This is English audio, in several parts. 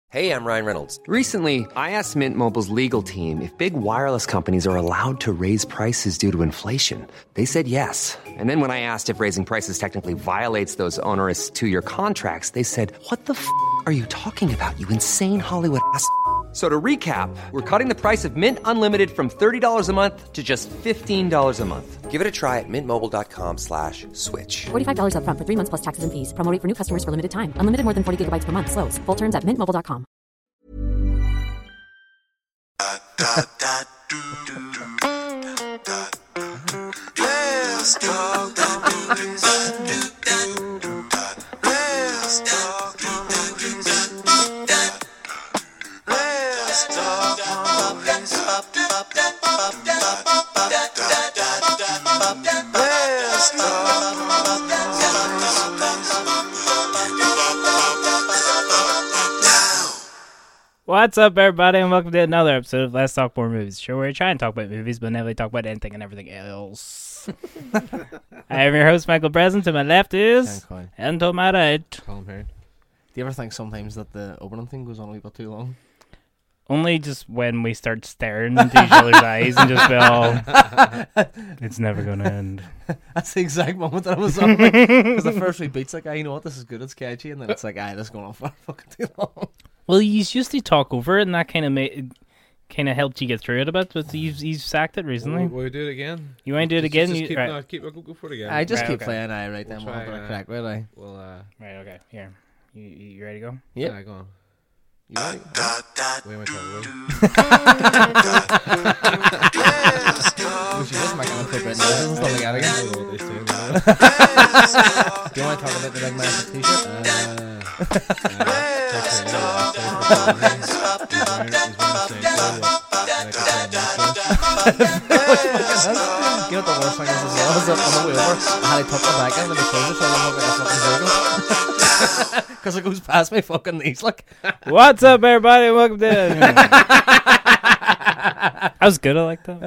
Hey, I'm Ryan Reynolds. Recently, I asked Mint Mobile's legal team if big wireless companies are allowed to raise prices due to inflation. They said yes. And then when I asked if raising prices technically violates those onerous two-year contracts, they said, "What the f*** are you talking about, you insane Hollywood ass?" So to recap, we're cutting the price of Mint Unlimited from $30 a month to just $15 a month. Give it a try at mintmobile.com/switch. $45 up front for 3 months plus taxes and fees. Promo rate for new customers for limited time. Unlimited more than 40 gigabytes per month. Slows full terms at mintmobile.com. Let's talk movies. Let's talk movies. Let's talk movies. Let's talk What's up, everybody, and welcome to another episode of Let's Talk More Movies, show where we try and talk about movies, but never really talk about anything and everything else. I am your host, Michael Breslin. To my left is, and to my right, Colin Perry. Do you ever think sometimes that the opening thing goes on a wee bit too long? only just when we start staring into each other's eyes and just go, it's never going to end. That's the exact moment that I was on. Because the first wee beat's like, you know what, this is good, it's catchy, and then it's like, this is going on for fucking too long. Well, you used to talk over it, and that kind of helped you get through it a bit, but you've sacked it recently. Will we do it again? You want to do it again? Just right. Go for it again. I just Right, keep okay. playing, right We'll then, try, we'll have a crack, right? Well, Right, okay. Here. You ready to go? Yep. yeah, go on. You ready? Where am I talking We should just make it look and stuff like that again. about? What they say, Do you want to talk about the big massive t-shirt? You know what the worst thing is as well? Is that on the way over, I had to put my back in and the clothes so I look like a fucking zero. Because it goes past my fucking knees, like. What's up, everybody, and welcome to... I was good, I like that.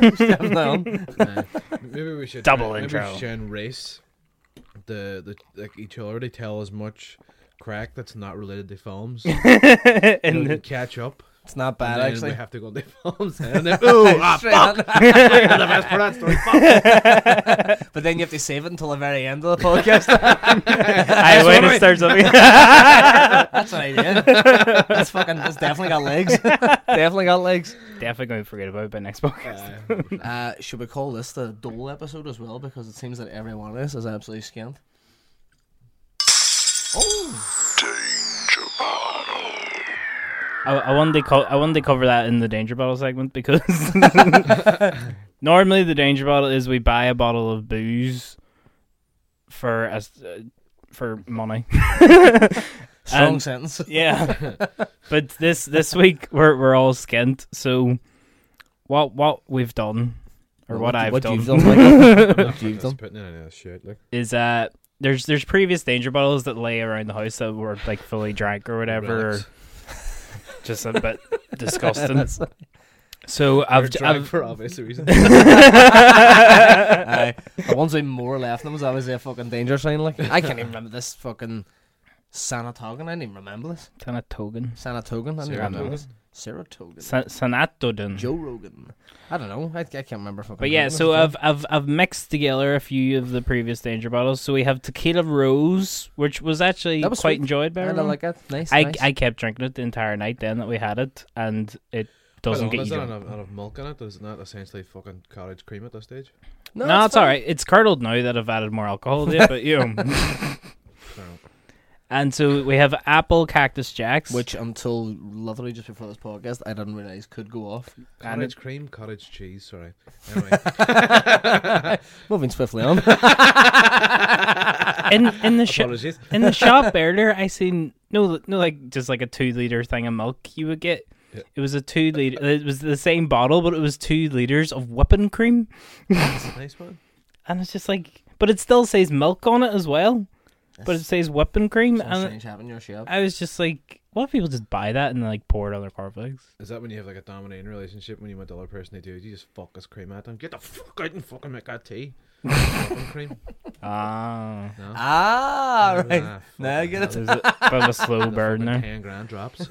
Maybe we should Double maybe intro. we should try and race the like each other to tell as much crack that's not related to films. And Catch up. It's not And bad, then actually. we have to go to films. And then, fuck! The best part of that story. Fuck. But then you have to save it until the very end of the podcast. I wait to start something. That's an idea. That's definitely got legs. Definitely got legs. Definitely going to forget about it by next podcast. Should we call this the Dole episode as well? Because it seems that every one of us is absolutely scant. I wanted to cover that in the Danger Bottle segment because normally the Danger Bottle is we buy a bottle of booze for money. Strong sentence. Yeah, but this week we're all skint. So what we've done, or what I've done, you've done, Michael. What you've That's done. putting in a shit. Like is there's previous Danger Bottles that lay around the house that were like fully drank or whatever. Relics. Or just a bit disgusting. So I've for obvious reasons. The ones with more left in them was obviously a fucking danger sign. Like, I can't even remember this fucking Sanatogan. I didn't even remember this. Sanatogan. Sanatogan. I didn't even remember this. Saratogan. Sanatogan. Joe Rogan. I don't know. I can't remember. Fucking But yeah, names. so I've mixed together a few of the previous Danger Bottles. So we have Tequila Rose, which was actually That was quite sweet. enjoyed by I everyone. like that. Nice. I nice. kept drinking it the entire night then that we had it, and it doesn't get you Is that drunk. enough milk in it? Is it not essentially fucking cottage cream at this stage? No, it's all right. It's curdled now that I've added more alcohol to it, but you know. And so we have Apple Cactus Jacks, Which until literally just before this podcast, I didn't realize could go off. Cottage cream, cottage cheese. Sorry. Anyway, Moving swiftly on. in the shop apologies. in the shop earlier, I seen no like just like a 2-liter thing of milk you would get. Yeah. It was a 2-liter. It was the same bottle, but it was 2 liters of whipping cream, That's a nice one. and it's just like, but it still says milk on it as well. but it says whipping cream, Something and strange happened in your shop. I was just like, what if people just buy that and like pour it on their cornflakes? Is that when you have like a dominating relationship when you want the other person to do it? You just fuck this cream at them. Get the fuck out and fucking make that tea. Fucking cream. Ah, No. Right. Nah, Now I get it. there's a bit of a slow burn there. 10 grand drops.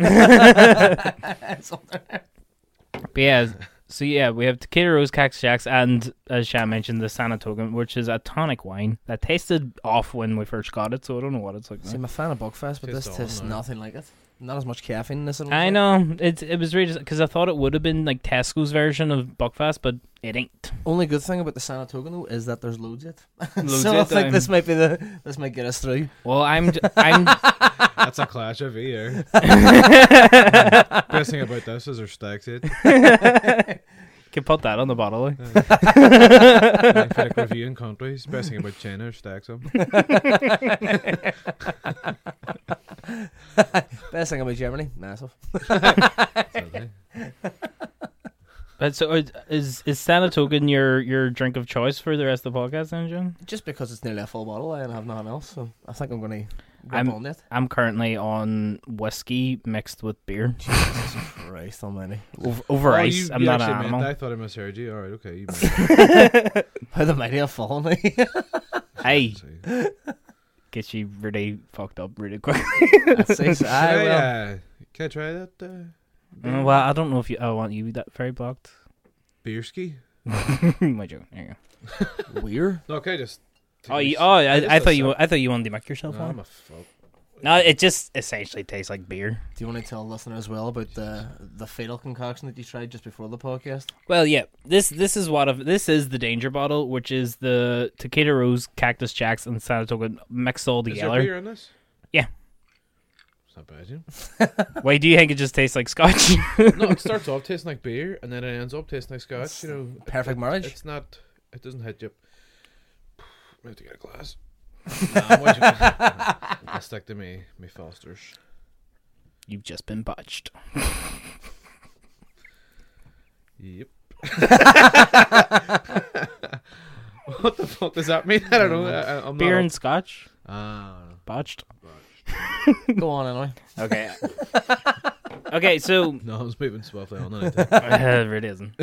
But yeah, so yeah, we have Tequila Rose, Cactus Jacks, and as Shan mentioned, the Sanatoga, which is a tonic wine that tasted off when we first got it, so I don't know what it's like now. See, I'm a fan of Buckfast, but Tastes this tastes awesome, nothing like it. Not as much caffeine in this. I know, it was really because I thought it would have been like Tesco's version of Buckfast, but it ain't. Only good thing about the Sanatoga though is that there's loads of it. Loads so I of it, think this might be this might get us through. Well, I'm That's a clash of here. Best thing about this is their stacks it. can put that on the bottle. Like. I feel like reviewing countries. Best thing about China is stacks them. Best thing about Germany, massive. But so is Sanatoga your drink of choice for the rest of the podcast, then, John? Just because it's nearly a full bottle, I don't have nothing else, so I think I'm going to I'm- grab on it. I'm currently on whiskey mixed with beer Jesus Christ almighty. over Oh, ice. I'm you not an actually meant animal. that? I thought I misheard you. Alright, okay. You meant How the mighty have fallen. Hey, that. gets you really fucked up really quick. That's it. I will. Can I try that? Well, I don't know if I want you that very blocked. Beerski? My joke. There you go. Weird. No, okay, just. I thought you wanted to make yourself No, I'm one. a fuck. No, it just essentially tastes like beer. Do you want to tell listeners as well about the fatal concoction that you tried just before the podcast? Well, yeah. This is this is the danger bottle, which is the Tequila Rose, Cactus Jacks, and Sanatoga mixed all Is there together. beer in this? Yeah. It's not bad, yeah. Why do you think it just tastes like scotch? No, it starts off tasting like beer, and then it ends up tasting like scotch. You know, Perfect marriage. It's not. It doesn't hit you. We have to get a glass. I'll stick to me Fosters. You've just been botched. Yep. What the fuck does that mean? I don't know. I'm Beer not and scotch? Ah, Botched? Go on anyway. Okay. Okay, so no, I was moving swiftly on. it really isn't.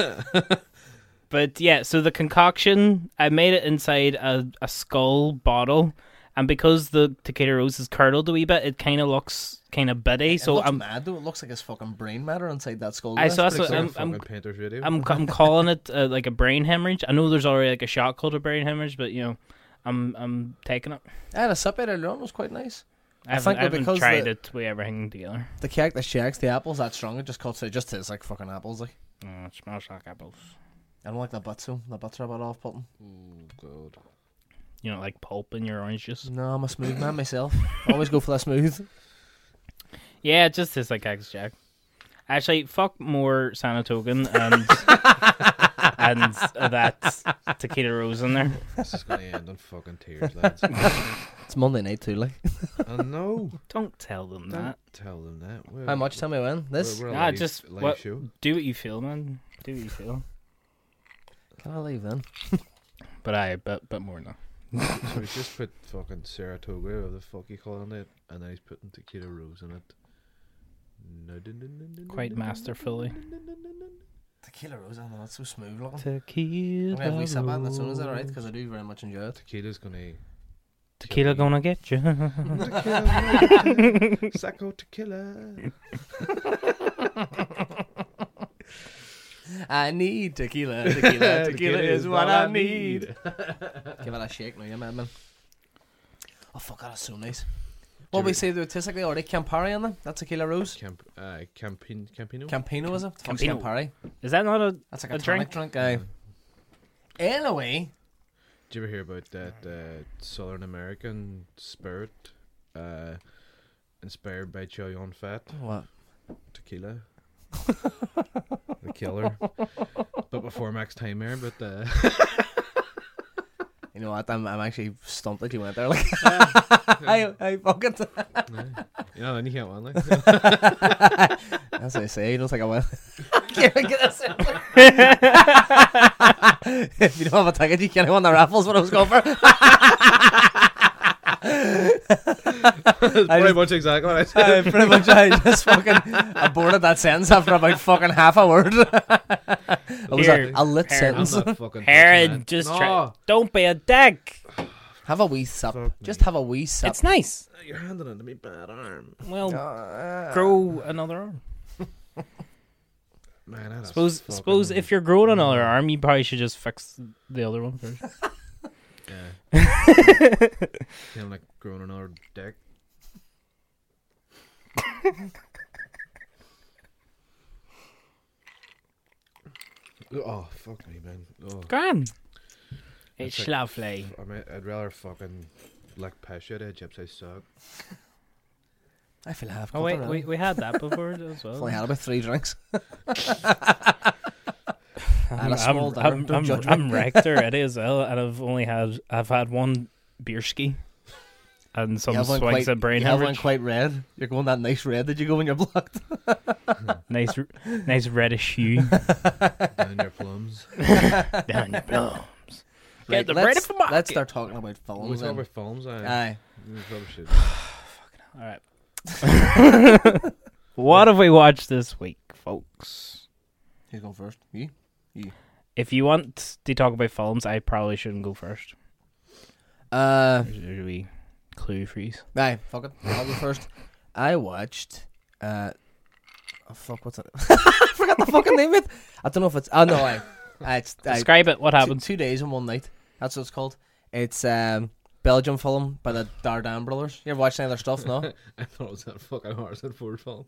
But yeah, so the concoction, I made it inside a skull bottle, and because the Tequila Rose is curdled a wee bit, it kind of looks kind of bitty. It So looks I'm mad though. It looks like his fucking brain matter inside that skull. I saw That's pretty so cool. I'm Painter's radio. I'm calling it like a brain hemorrhage. I know there's already like a shot called a brain hemorrhage, but you know, I'm taking it. I had a sip out earlier on. It was quite nice. I haven't because tried the- it with everything together. The Cactus Jacks, the apples that strong, it just cuts. It just tastes like fucking apples. Like Oh, it smells like apples. I don't like the butts though. The butts are a bit off putting. God. You know, like pulp in your orange juice. No, I'm a smooth man myself. Always go for the smooth. Yeah, it just tastes like Cactus Jack. Actually, fuck more Sanatogan and that Tequila Rose in there. This is gonna end on fucking tears, lads. It's Monday night too, like. I know. Don't tell them Don't that. tell them that. We're, How much? Tell me when. This. We're a Nah, live, just live what, show. do what you feel, man. Do what you feel. Can I leave then? But more now. So he's just put fucking Saratoga or the fuck you call it, and then he's putting Tequila Rose in it. Quite masterfully. Tequila Rose. I know it's so smooth looking. Tequila I'm gonna have a wee sip at it as soon as Rose. that, alright? Because I do very much enjoy it. Tequila's gonna. Tequila gonna get you. Tequila, Sacco Tequila. I need tequila. Tequila is what I need. Give it a shake now, you madman. Oh fuck, that's so nice. What we say? They tastes like they already Campari in them. That's Tequila Rose. Campino. Campino is it? Fuck's Campino. Campari. Is that not a That's like a a tonic drink. Aye. Anyway, Did you ever hear about that Southern American spirit inspired by Chow Yun Fat? what? Tequila. The killer. But before Max Time Air, but You know what? I'm actually stumped that you went there. Like, I fucking. you know, then you can't win, like. That's what I say. You don't think I will. Get us in. If you don't have a ticket, you can't win the raffles. What I was going for. Pretty much exactly what I said. Pretty much, I just fucking aborted that sentence after about fucking half a word. It was Here, a lit here. I'm sentence. not fucking touching Aaron, that. just No. try. Don't be a dick. Have a wee sip. Fuck Just me. have a wee sip. It's nice. You're handing it to me bad arm. Well, grow another arm. Man, that is Suppose if you're growing another arm, you probably should just fix the other one first. Kind of like growing another dick. Oh, fuck me, man. Oh, Grand. It's like- lovely. I'd rather fucking like piss at a gypsy suck. I feel half. Oh wait, we had that before as well. Only had about 3 drinks. I'm, And a small dinner, I'm, don't I'm, judge me. I'm wrecked already as well, and I've had one beer ski and some swings of brain You have one hemorrhage. quite red. You're going that nice red that you go when you're blocked. Nice reddish hue Down your plums. down your plums. Right, Get them ready let's- for market. Let's start talking about We films. talk then. about films. Aye. We probably should. All right. What have we watched this week, folks? Who's going first? You? If you want to talk about films, I probably shouldn't go first. There's a wee clue freeze. Aye, fuck it. I'll go first. I watched. Oh fuck, what's it? I forgot the fucking name of it. I don't know if it's. Oh no, it's Describe it. What happened? 2 days and 1 night. That's what it's called. It's Belgian film by the Dardenne brothers. You ever watched any of their stuff? No. I thought it was that fucking Harrison Ford film.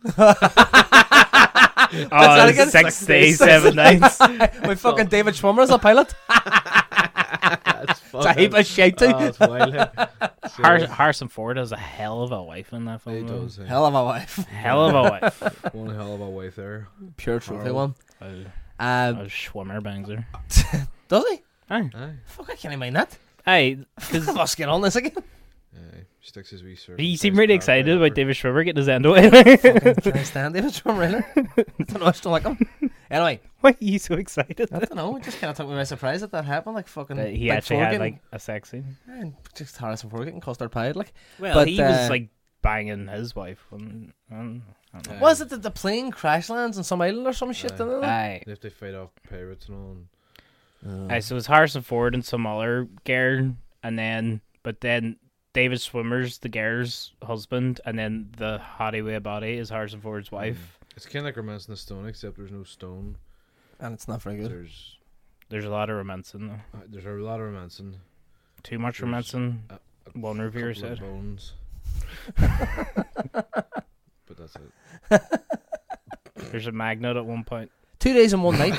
Oh, that again? 6 days, 7 nights. With fucking David Schwimmer as a pilot. That's It's a heap of shit too. Oh, it's wild. Harrison Ford has a hell of a wife in that He film. though. does. Hell of a wife. Hell of a wife. One hell of a wife there. Pure trophy Harold. one. A Schwimmer bangs her. Does he? Aye. Aye. Fuck, I can't mind that. Aye. Let's get on this again. Aye. Sticks his wee shirt. You seem really excited about David Schwimmer getting his end away. Can I stand David Schwimmer? I don't know, I still like him. Anyway, Why are you so excited? I don't know. It just kind of took me by surprise that happened. Like fucking. That he Big actually Four had getting- like a sex scene. and just Harrison Ford getting custard pied. Like, Well, But, he was like banging his wife. When, I don't know. was it that the plane crash lands on some island or some shit? Didn't it? Aye. They have to fight off pirates and all. And Aye, so it was Harrison Ford and some other girl, and then David Schwimmer's the girl's husband, and then the hottie way body is Harrison Ford's wife. it's kind of like Romance in the Stone, except there's no stone. And it's not very good. There's There's a lot of romancing though. there's a lot of romancing. Too much There's romancing. a One reviewer couple of said. bones. But that's it. There's a magnet at one point. 2 days and 1 night.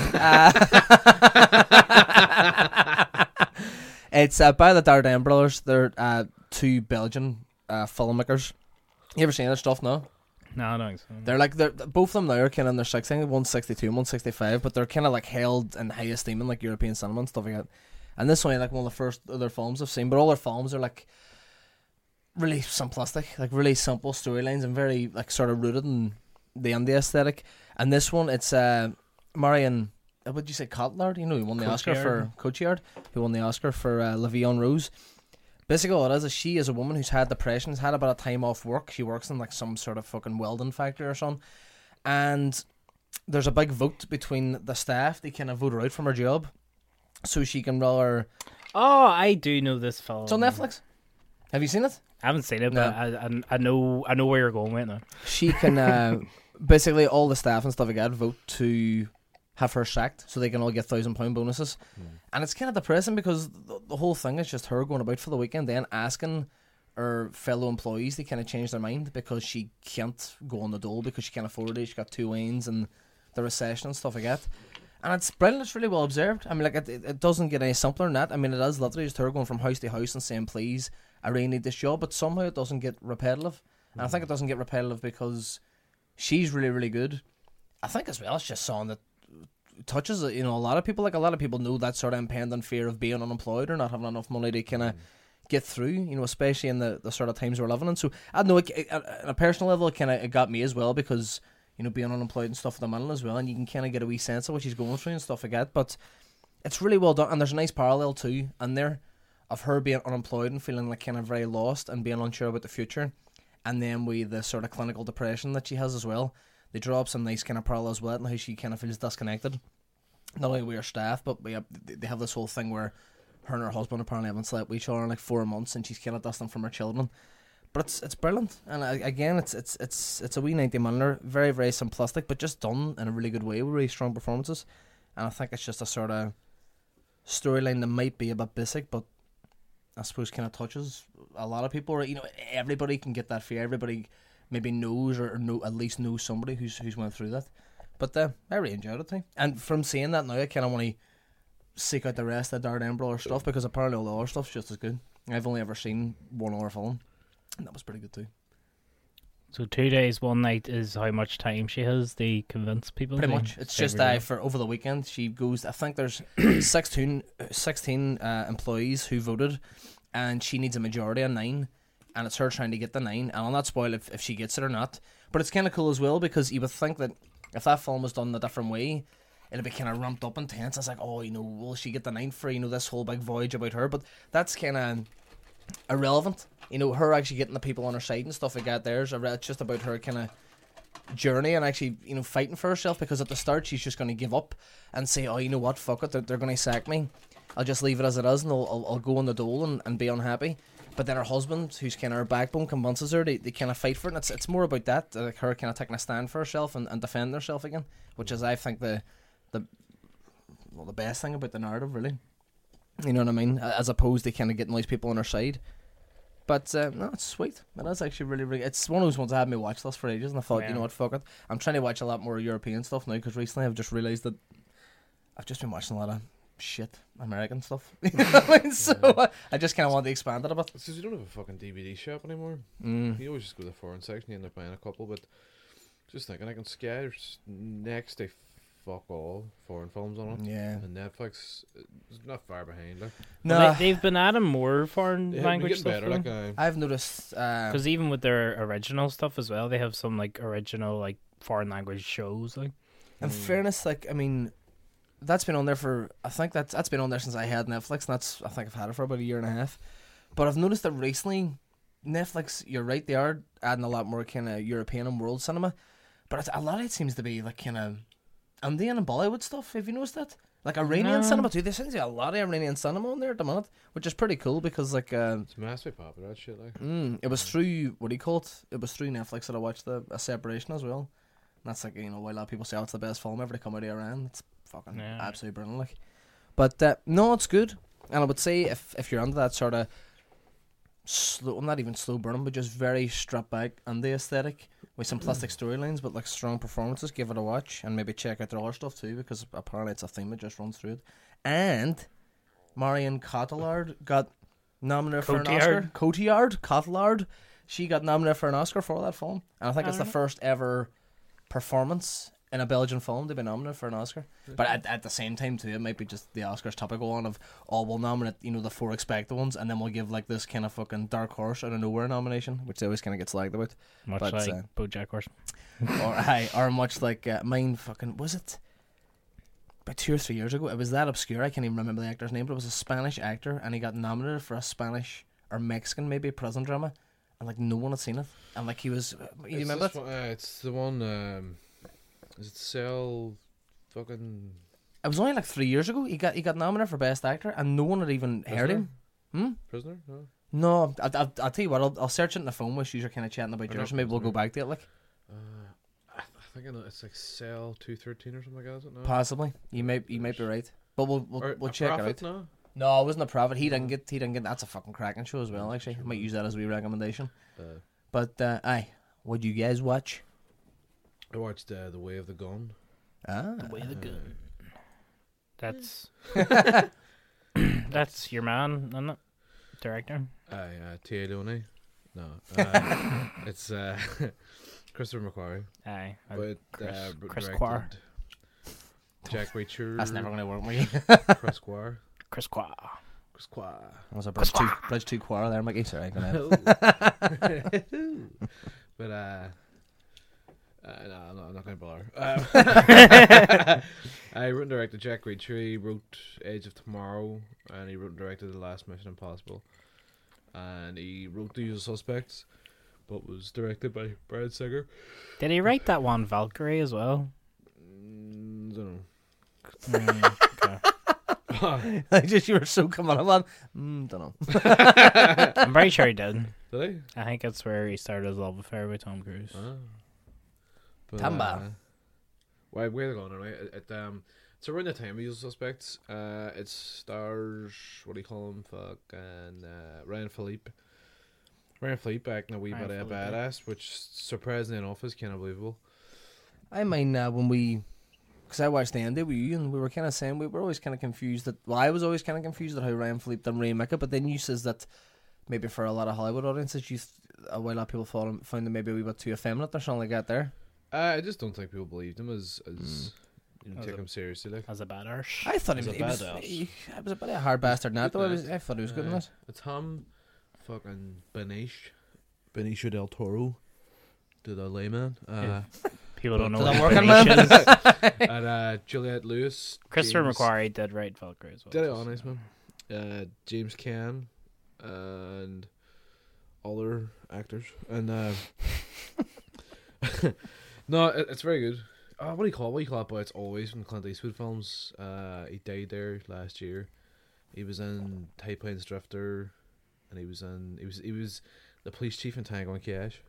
It's by the Dardenne brothers. They're 2 Belgian filmmakers. You ever seen their stuff? No. No, I don't think so. They're both of them now are kind of in their 60s, 162 and 165, but they're kind of like held in high esteem in like European cinema and stuff like that. And this one, like one of the first other films I've seen, but all their films are like really simplistic, like really simple storylines and very like sort of rooted in the indie aesthetic. And this one, it's Marion, what did you say, Cotillard? You know, who won the Oscar for Cotillard, who won the Oscar for La Vie en Rose. Basically, all it is she is a woman who's had depression, has had a bit of time off work. She works in like some sort of fucking welding factory or something. And there's a big vote between the staff. They kind of vote her out from her job so she can rather. Oh, I do know this film. It's on Netflix. Have you seen it? I haven't seen it, No. but I know where you're going with it now. She can basically all the staff and stuff like that vote to have her sacked so they can all get £1,000 bonuses. And it's kind of depressing because the whole thing is just her going about for the weekend then asking her fellow employees to kind of change their mind because she can't go on the dole because she can't afford it. She's got 2 wines and the recession and stuff like that. And it's brilliant. It's really well observed. I mean, like it doesn't get any simpler than that. I mean, it is literally just her going from house to house and saying, please, I really need this job. But somehow it doesn't get repetitive. And I think it doesn't get repetitive because she's really, really good. I think as well it's just something that touches, you know, a lot of people. Like a lot of people know that sort of impending fear of being unemployed or not having enough money to kind of get through, you know, especially in the sort of times we're living in. So I don't know, on a personal level, it got me as well because, you know, being unemployed and stuff at the minute as well, and you can kind of get a wee sense of what she's going through and stuff like that. But it's really well done, and there's a nice parallel too in there of her being unemployed and feeling like kind of very lost and being unsure about the future, and then with the sort of clinical depression that she has as well. They draw up some nice kind of parallels with it and how she kind of feels disconnected. Not only with her staff, but they have this whole thing where her and her husband apparently haven't slept with each other in like 4 months, and she's kind of distant from her children. But it's brilliant, and again, it's a wee 90-minute, very very simplistic, but just done in a really good way with really strong performances. And I think it's just a sort of storyline that might be a bit basic, but I suppose kind of touches a lot of people. You know, everybody can get that fear. Everybody maybe knows or at least knows somebody who's went through that. But I really enjoyed it too. And from seeing that now, I kind of want to seek out the rest of the Darren Brother stuff, because apparently all the other stuff's just as good. I've only ever seen one other film, and that was pretty good too. So 2 days, 1 night is how much time she has to convince people? Pretty much. It's just for over the weekend, she goes, I think there's 16 employees who voted, and she needs a majority of 9, and it's her trying to get the 9, and I'll not spoil if she gets it or not. But it's kind of cool as well, because you would think that if that film was done a different way, it'd be kind of ramped up and tense. It's like, oh, you know, will she get the 9 for, you know, this whole big voyage about her? But that's kind of irrelevant. You know, her actually getting the people on her side and stuff like that it's just about her kind of journey and actually, you know, fighting for herself, because at the start she's just going to give up and say, oh, you know what, fuck it, they're going to sack me. I'll just leave it as it is, and I'll go on the dole and be unhappy. But then her husband, who's kind of her backbone, convinces her they kind of fight for it. And it's more about that, like her kind of taking a stand for herself and defending herself again, which is, I think, the best thing about the narrative, really. You know what I mean? As opposed to kind of getting all these people on her side. But no, it's sweet. It is actually really, really. It's one of those ones I had me watch list for ages, and I thought, you know what, fuck it. I'm trying to watch a lot more European stuff now, because recently I've just realised that I've just been watching a lot of shit American stuff. You know what I mean? So I just kind of want to expand it a bit. It's because you don't have a fucking DVD shop anymore. You always just go to the foreign section, you end up buying a couple, but just thinking, I can there's next to fuck all foreign films on it. Yeah. And Netflix is not far behind. Like. No, Well, they've been adding more foreign Yeah, language getting stuff. better. Like, I've noticed. Because even with their original stuff as well, they have some like original like foreign language shows. Like, in fairness, like, I mean, that's been on there for, I think that's been on there since I had Netflix, and I think I've had it for about a year and a half. But I've noticed that recently, Netflix, you're right, they are adding a lot more kind of European and world cinema, but a lot of it seems to be like kind of Indian and Bollywood stuff. Have you noticed that? Like Iranian cinema too. There seems to be a lot of Iranian cinema on there at the minute, which is pretty cool, because like it's massively popular, that shit. Like. it was through, what do you call it? It was through Netflix that I watched A Separation as well. And that's like, you know, why a lot of people say, oh, it's the best film ever to come out of Iran. It's fucking absolutely brilliant. Like, but no, it's good. And I would say if you're under that sort of slow, not even slow burning, but just very stripped back indie aesthetic with simplistic storylines but like strong performances, give it a watch, and maybe check out their other stuff too, because apparently it's a theme that just runs through it. And Marion Cotillard got nominated for an Oscar. Cotillard. She got nominated for an Oscar for that film, and I think it's the first ever performance in a Belgian film to be nominated for an Oscar. But at the same time too, it might be just the Oscars typical one of, oh, we'll nominate, you know, the 4 expected ones, and then we'll give like this kind of fucking dark horse out of nowhere nomination, which they always kind of get slagged about. much like BoJack Horseman. or much like mine fucking, was it about 2 or 3 years ago? It was that obscure, I can't even remember the actor's name, but it was a Spanish actor, and he got nominated for a Spanish or Mexican maybe prison drama, and like no one had seen it, and like he was, you remember it? It's the one. Is it Cell? Fucking. It was only like 3 years ago. He got nominated for Best Actor, and no one had even heard him. Prisoner? No. No, I'll tell you what. I'll search it in the phone while you're kind of chatting about yours, and maybe we'll go back to it. Like, I think I know it's like Cell 213 or something like that. Is it? No. Possibly. You might be right, but we'll check it out. No? No, it wasn't a Prophet. He didn't get. That's a fucking cracking show as well. Actually, I might use that as a wee recommendation. But aye, what'd you guys watch? I watched The Way of the Gun. The Way of the Gun. That's your man, isn't it? Director. Tia Leone. No, it's Christopher McQuarrie. Aye, But Chris directed Quar. Jack Reacher. That's never gonna work, Mickey. Chris Quar. Chris Quar. Chris Quar. That was a bridge too quarrel there, Mickey. Sorry, go ahead. But no, I'm not going to bother. I wrote and directed Jack Reacher. He wrote Edge of Tomorrow, and he wrote and directed The Last Mission Impossible, and he wrote The Usual Suspects, but was directed by Brad Singer. Did he write that one Valkyrie as well? Don't Okay. I just you were so coming on. Don't know. I'm very sure he did. know. Did I think that's where he started his love affair with Tom Cruise. he? But, Tamba. where they're going anyway? It's around the time of Usual Suspects. It stars, what do you call him? Fucking Ryan Philippe. Ryan Philippe acting a wee Ryan bit of a Philippe. badass, which surprisingly enough is kind of believable. I mean, when we, because I watched the ending with you, and we were kind of saying we were always kind of confused that. Well, I was always kind of confused at how Ryan Philippe done remake it, but then you says that maybe for a lot of Hollywood audiences, a lot of people found them maybe a wee bit too effeminate or something like that. There, I just don't think people believed him as you know, As take a- him seriously. Like As a badass. I thought He's a he was badass. he was a bit of a hard bastard. Not though. Good I thought he was good in it. Tom fucking Benicio del Toro to the layman. People don't know To what the working Benicio man. is. And Juliette Lewis. Christopher James- McQuarrie did write Valkyrie as well. Did it honest man. James Caan and other actors. And no, it's very good. What do you call it? But it's always from Clint Eastwood films. He died there last year. He was in High Plains Drifter, and he was the police chief in Tango and Cash.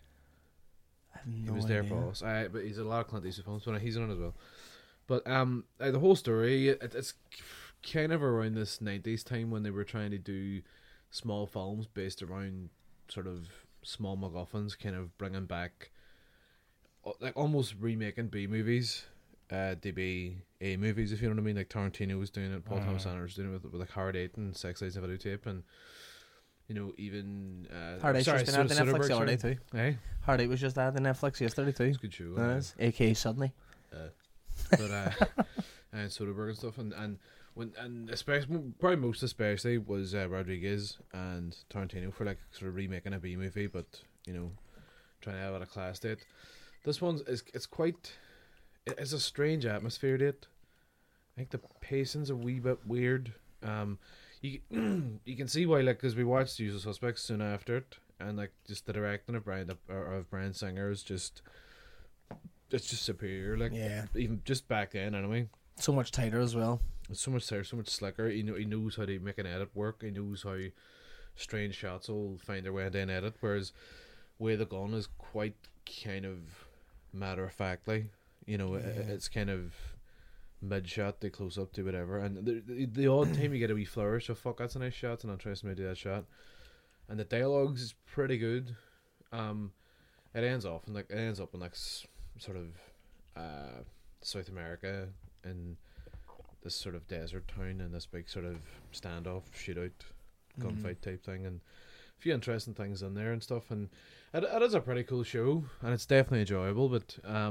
I have He no was their idea. boss. But he's in a lot of Clint Eastwood films, but he's in it as well. But the whole story, it's kind of around this 90s time when they were trying to do small films based around sort of small MacGuffins, kind of bringing back, like almost remaking B movies to be A movies, if you know what I mean. Like Tarantino was doing it, Paul Thomas Anderson was doing it with like Hard Eight and Sex Lies and Videotape, and you know, even Hard Eight's just been out on Netflix Soderbergh, yesterday sorry. too. Hey, Hard Eight was just out on Netflix yesterday too. it's a good show. That is, aka Suddenly. But and Soderbergh and stuff, and especially probably most especially was Rodriguez and Tarantino for like sort of remaking a B movie, but you know, trying to have it a class to it. This one's it's a strange atmosphere to it. I think the pacing's a wee bit weird. You you can see why, like, because we watched Usual Suspects soon after it, and like just the directing of Bryan Singer is just, it's just superior. Like, Yeah. even just back then anyway. So much tighter as well. It's so much tighter, so much slicker. He knows how to make an edit work. He knows how strange shots will find their way into an edit. Whereas Way the Gun is quite kind of matter of factly. You know, it's kind of mid shot to close up to whatever. And the odd time you get a wee flourish of fuck, that's a nice shot, and I'll try somebody to do that shot. And the dialogues is pretty good. It ends up in like sort of South America in this sort of desert town, and this big sort of standoff, shootout, gunfight type thing, and a few interesting things in there and stuff. And it is a pretty cool show, and it's definitely enjoyable. But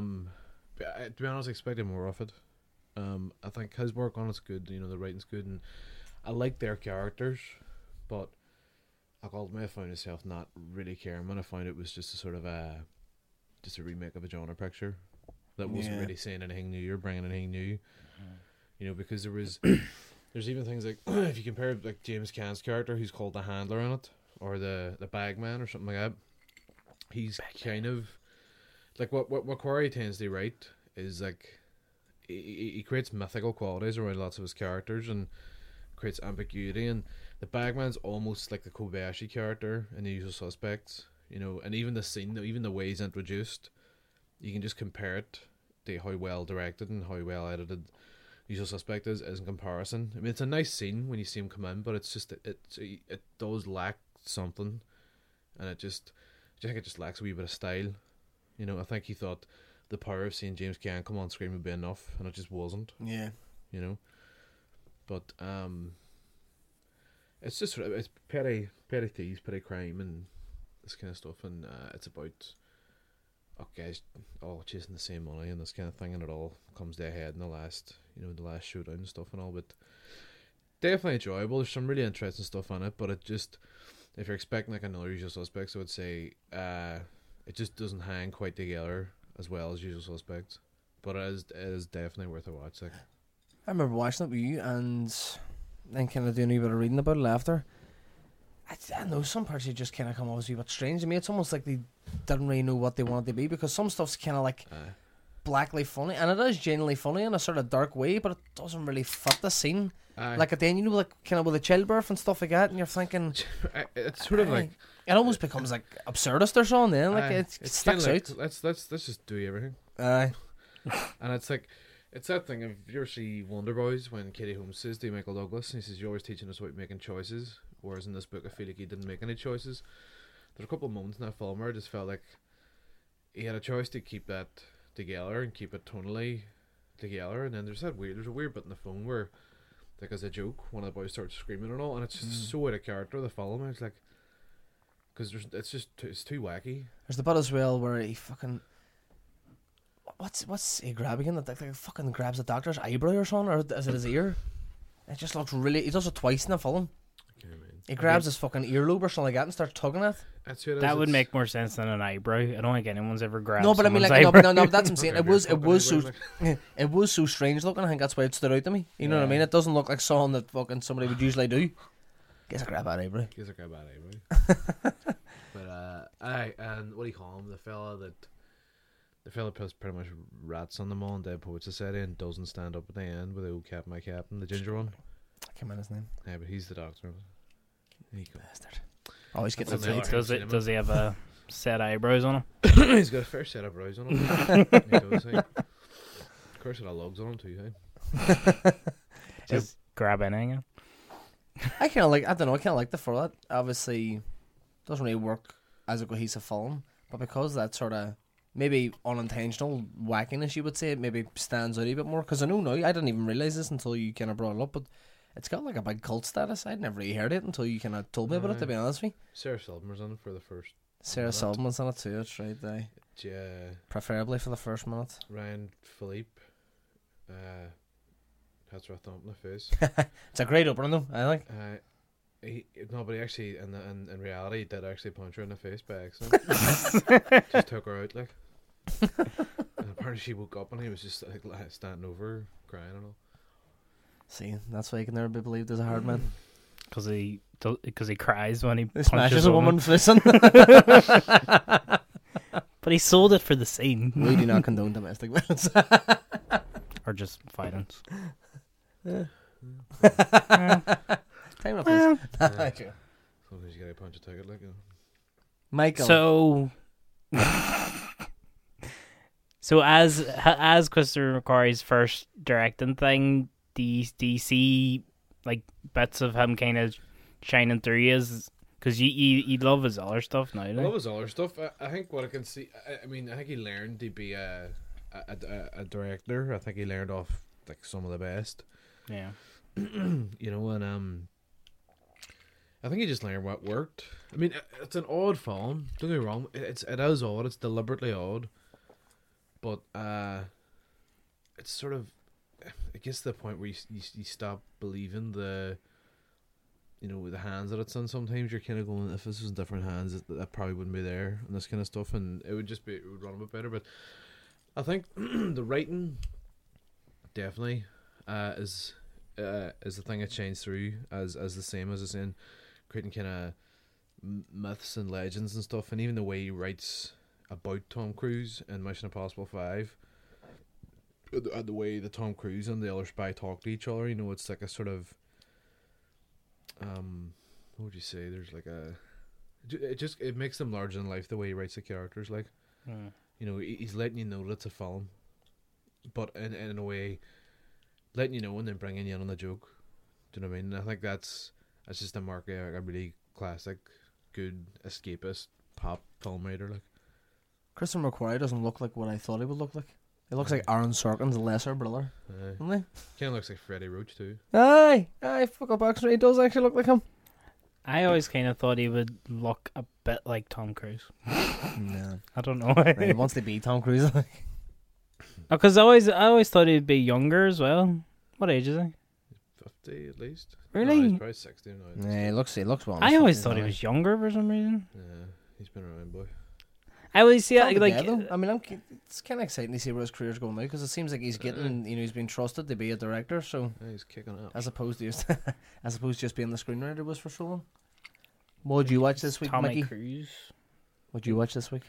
to be honest, I expected more of it. I think his work on it's good. You know, the writing's good, and I like their characters, but ultimately I found myself not really caring when I found it was just a sort of a remake of a genre picture that wasn't really saying anything new or bringing anything new. You know, because there's even things like if you compare like James Caan's character, who's called the Handler in it, or the Bagman or something like that, he's kind of like what Quarry tends to write is like he creates mythical qualities around lots of his characters and creates ambiguity, and the Bagman's almost like the Kobayashi character in The Usual Suspects, you know. And even the scene, even the way he's introduced, you can just compare it to how well directed and how well edited Usual Suspect is in comparison. I mean, it's a nice scene when you see him come in, but it's just it does lack something, and I think it just lacks a wee bit of style. You know, I think he thought the power of seeing James Caan come on screen would be enough, and it just wasn't. Yeah. You know, but it's just sort of, it's petty thieves, petty crime, and this kind of stuff, and it's about guys all chasing the same money and this kind of thing, and it all comes to a head in the last showdown and stuff and all. But definitely enjoyable. There's some really interesting stuff on it, but it just, if you're expecting like another Usual Suspects, I would say it just doesn't hang quite together as well as Usual Suspects. But it is definitely worth a watch. Like, I remember watching it with you and then kind of doing a wee bit of reading about it after. I know some parts you just kind of come off as a wee bit strange to me. It's almost like they didn't really know what they wanted to be, because some stuff's kind of like blackly funny, and it is genuinely funny in a sort of dark way, but it doesn't really fit the scene. Like at the end, you know, like kind of with the childbirth and stuff like that, and you're thinking it's sort of like it almost becomes like absurdist or something. Then like it sticks like, out. Let's just do everything. Aye. And it's like, it's that thing of, you ever see Wonder Boys when Katie Holmes says to Michael Douglas, and he says, "You're always teaching us about making choices," whereas in this book I feel like he didn't make any choices. There's a couple of moments in that film where I just felt like he had a choice to keep that together and keep it tonally together, and then there's a weird bit in the phone where, like, as a joke, one of the boys starts screaming and all, and it's just so out of character, the film. It's like, because it's too wacky. There's the bit as well where he fucking what's he grabbing him? Like fucking grabs the doctor's eyebrow or something, or is it his ear? It just looks really. He does it twice in the film. He grabs his fucking earlobe or something like that and starts tugging it. That would make more sense than an eyebrow. I don't think anyone's ever grabbed. No, but I mean, like, no, that's what I'm saying. It was so strange looking. I think that's why it stood out to me. You know what I mean? It doesn't look like something that fucking somebody would usually do. Guess I grab that eyebrow. But and what do you call him? The fella puts pretty much rats on them all in Dead Poets Society and doesn't stand up at the end with the old Captain, my captain, the ginger one. I can't remember his name. Yeah, but he's the doctor. Bastard. Always gets Does he have a set eyebrows on him? He's got a fair set of brows on him. He does, hey. Of course, it has logs on him too, hey. Just grab anything. I kind of like. I don't know. I kind of like the format. Obviously, doesn't really work as a cohesive film, but because that sort of maybe unintentional wackiness, you would say, it maybe stands out a bit more. Because I know now, I didn't even realize this until you kind of brought it up, but it's got like a big cult status. I'd never really heard it until you kind of told me about it, to be honest with you. Sarah Silverman's on it for the first. Sarah Silverman's on it too, that's right. Yeah. Preferably for the first minute. Ryan Philippe. That's right thump in the face. It's a great opener though, I think. But he actually, in reality, did actually punch her in the face by accident. Just took her out, like. And apparently she woke up and he was just like standing over her, crying and all. See, that's why he can never be believed as a hard man. Because he cries when he smashes a woman. Listen. But he sold it for the scene. We do not condone domestic violence. Or just violence. Time and place. Sometimes you gotta punch a ticket, like, Michael. So as Christopher McQuarrie's first directing thing, do you see like bits of him kind of shining through as, because you love his other stuff now? I love his other stuff. I think what I can see, I think he learned to be a director. I think he learned off like some of the best. Yeah. You know, and I think he just learned what worked. I mean, it's an odd film. Don't get me wrong. It is odd. It's deliberately odd. But it's sort of, it gets to the point where you stop believing the hands that it's in. Sometimes you're kind of going, if this was in different hands, that probably wouldn't be there and this kind of stuff, and it would run a bit better. But I think the writing definitely is the thing that shines through as the same as it's in creating kind of myths and legends and stuff, and even the way he writes about Tom Cruise in Mission Impossible 5, the way that Tom Cruise and the other spy talk to each other, you know, it's like a sort of what would you say? There's like it makes them larger than life the way he writes the characters. Like, you know, he's letting you know that it's a film, but in a way, letting you know and then bringing you in on the joke. Do you know what I mean? I think that's just a mark of a really classic, good escapist pop film writer. Like, Christopher McQuarrie doesn't look like what I thought he would look like. He looks like Aaron Sorkin's lesser brother. Doesn't he? Kind of looks like Freddie Roach too. Aye, fuck up, actually, he does actually look like him. I always kind of thought he would look a bit like Tom Cruise. No, I don't know. He wants to be Tom Cruise. Because I always thought he'd be younger as well. What age is he? 50 at least. Really? No, he's probably 60 now. Yeah, he looks well. I always thought he was younger for some reason. Yeah, he's been around, boy. I always see Can't it be like dead, though. I mean, it's kind of exciting to see where his career's going now because it seems like he's getting, he's been trusted to be a director. So Yeah, he's kicking up. as opposed to just being the screenwriter was for so long. What would you watch this week, Tommy Mickey? Cruise. What'd you watch this week?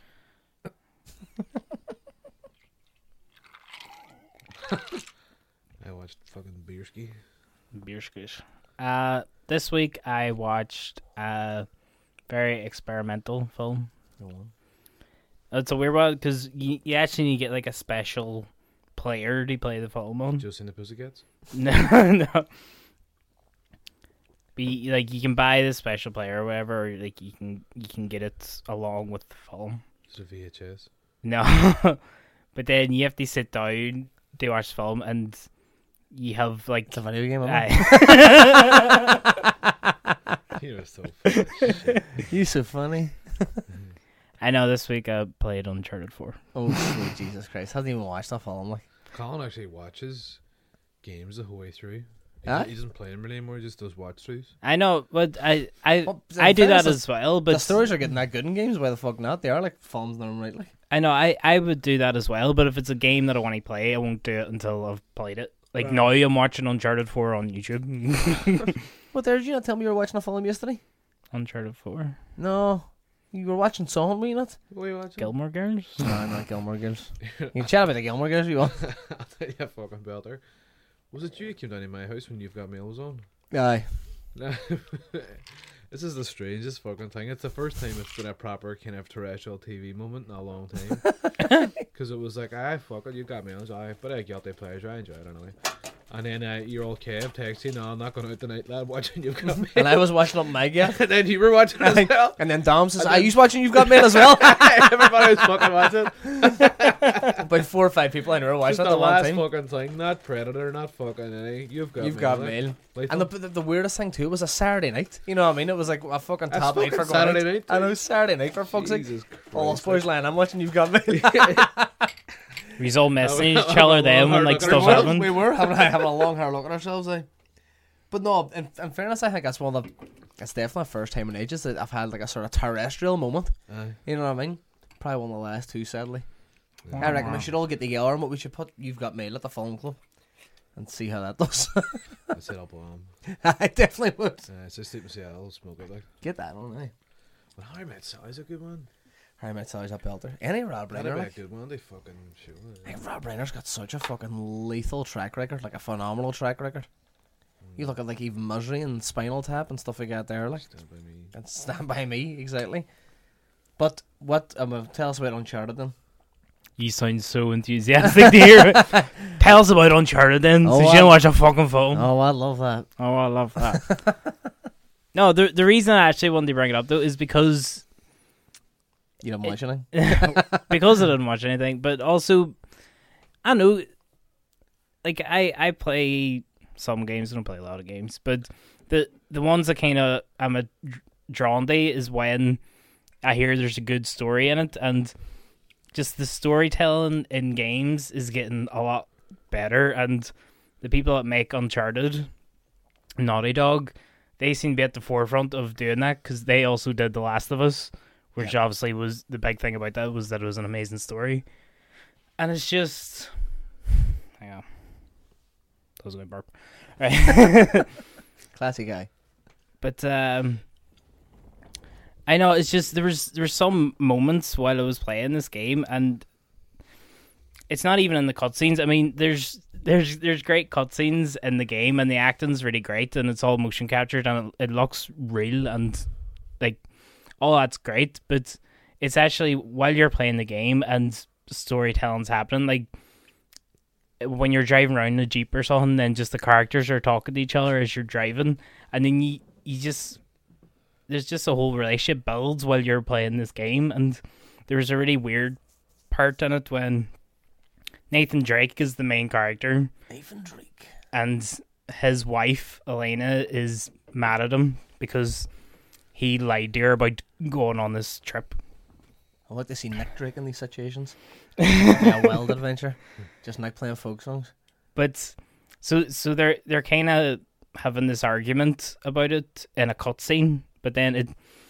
I watched fucking Beerski. Beerskish. This week I watched a very experimental film. Go on. It's a weird one because you actually need to get like a special player to play the film on. Josie and the Pussycats. No, no. Be like you can buy the special player or whatever. Or, like you can get it along with the film. It's a VHS. No, but then you have to sit down to watch the film, and you have like It's a video game, isn't it? You're so funny. Shit. You're so funny. I know this week I played Uncharted 4. Oh, sweet Jesus Christ. Hasn't even watched that film, like. Colin actually watches games the whole way through. Huh? He doesn't play them really anymore. He just does watch throughs. I know, but I Well, I do that fairness, as well. But The stories are getting that good in games. Why the fuck not? They are like films in their own right, like. I know I would do that as well. But if it's a game that I want to play, I won't do it until I've played it. Like now, I'm watching Uncharted 4 on YouTube. What there? Did you not tell me you were watching a film yesterday? Uncharted 4, No. You were watching something, were you not? What are you watching? Gilmore Girls. No, not Gilmore Girls. You can chat about the Gilmore Girls if you want. I'll tell you a fucking belter. Was it you who came down to my house when You've Got Mail was on? Aye. This is the strangest fucking thing. It's the first time it's been a proper kind of terrestrial TV moment in a long time. Because it was like, fuck it, You Got Mail. But I guilty pleasure. I enjoyed it anyway. And then you're all Kev texting, no, I'm not going out tonight, lad, watching You've Got Mail. And I was watching up Meg, yeah. And then you were watching as well. And then Dom says, I was watching You've Got Mail as well. Everybody was fucking watching. About 4 or 5 people I know were watching Just it the at one last time. fucking thing, not Predator, not fucking any. You've Got You've Mail. Got like, Mail. like And the weirdest thing too was a Saturday night. You know what I mean? It was like a fucking That's top night for fucking going Saturday out. night, I know, too. Saturday night for fuck's sake. Jesus All Christ, boys lying. I'm watching You've Got Mail. He's all messing each other then when like stuff Well, happened. we were having a long hard look at ourselves, But no, in fairness, I think that's one of the. It's definitely the first time in ages that I've had like a sort of terrestrial moment. Aye. You know what I mean? Probably one of the last two, sadly. I reckon we should all get together and what we should put You've Got Mail at the film club and see how that does. I said I'll bomb. I definitely would. It's just sleep in Seattle, smoke it like. Get that on, eh? Well, How I Met Sally's a good one. Harry Met Sally's a belter. Any Rob That'd Reiner, be a like, good one. They fucking shoot it. like Rob Reiner's got such a fucking lethal track record, like a phenomenal track record. You look at like even Misery and Spinal Tap and stuff like that there, like. Stand by me. And Stand By Me, exactly. But what, tell us about Uncharted then. You sound so enthusiastic to hear it. Tell us about Uncharted then, Oh, since you didn't watch a fucking film. Oh, I love that. Oh, I love that. No, the reason I actually wanted to bring it up though is because You don't watch anything? because I didn't watch anything, but also I know, like I play some games. I don't play a lot of games, but the ones that kind of I'm drawn to is when I hear there's a good story in it, and just the storytelling in games is getting a lot better. And the people that make Uncharted, Naughty Dog, they seem to be at the forefront of doing that because they also did The Last of Us, which obviously was the big thing about that was that it was an amazing story. And it's just, hang on, that was a good burp. Right. Classy guy. But I know it's just there was some moments while I was playing this game, and it's not even in the cutscenes. I mean, there's great cutscenes in the game, and the acting's really great, and it's all motion captured, and it looks real, and like all that's great. But it's actually while you're playing the game and storytelling's happening, like when you're driving around in a Jeep or something, then just the characters are talking to each other as you're driving, and then you just there's just a whole relationship builds while you're playing this game. And there's a really weird part in it when Nathan Drake is the main character, Nathan Drake, and his wife Elena is mad at him because he lied to her about going on this trip. I like to see Nick Drake in these situations. A wild adventure. Just Nick playing folk songs. But so they're kind of having this argument about it in a cutscene, but then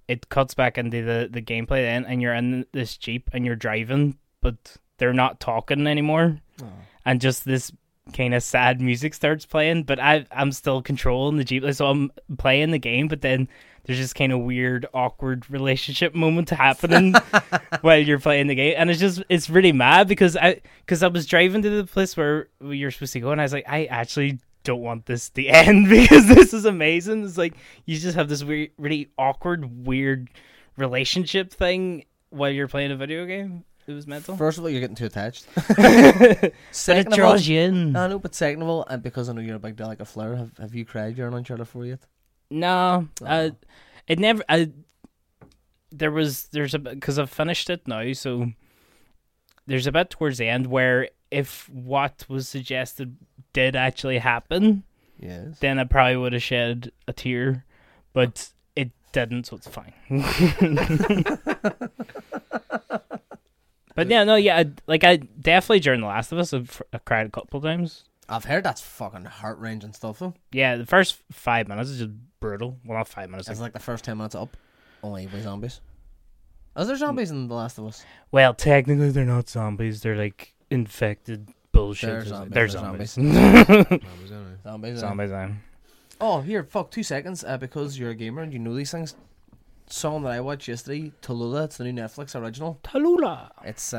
it cuts back into the gameplay then, and you're in this Jeep and you're driving, but they're not talking anymore. And just this kind of sad music starts playing, but I'm still controlling the Jeep, so I'm playing the game, but then there's this kind of weird, awkward relationship moment happening while you're playing the game, and it's really mad because I was driving to the place where you're supposed to go, and I was like, I actually don't want this to end because this is amazing. It's like you just have this weird, really awkward, weird relationship thing while you're playing a video game. It was mental. First of all, you're getting too attached. But Second it of all, draws you in. I know, but second of all, and because I know you're a big Delicate Flower, have you cried during Uncharted 4 yet? No, it never. There's a because I've finished it now, so there's a bit towards the end where if what was suggested did actually happen, Yes. then I probably would have shed a tear, but it didn't, so it's fine. But yeah, no, yeah, I definitely during The Last of Us, I cried a couple of times. I've heard that's fucking heart-wrenching stuff, though. Yeah, the first 5 minutes is just brutal. Well, not 5 minutes. It's like the first 10 minutes up, only by zombies. Is there zombies in The Last of Us? Well, technically they're not zombies. They're like infected bullshit. They're zombies. They're They're zombies. Zombies. Zombies. Oh, here, fuck, 2 seconds. Because you're a gamer and you know these things. Song that I watched yesterday, Tallulah. It's the new Netflix original. Tallulah. It's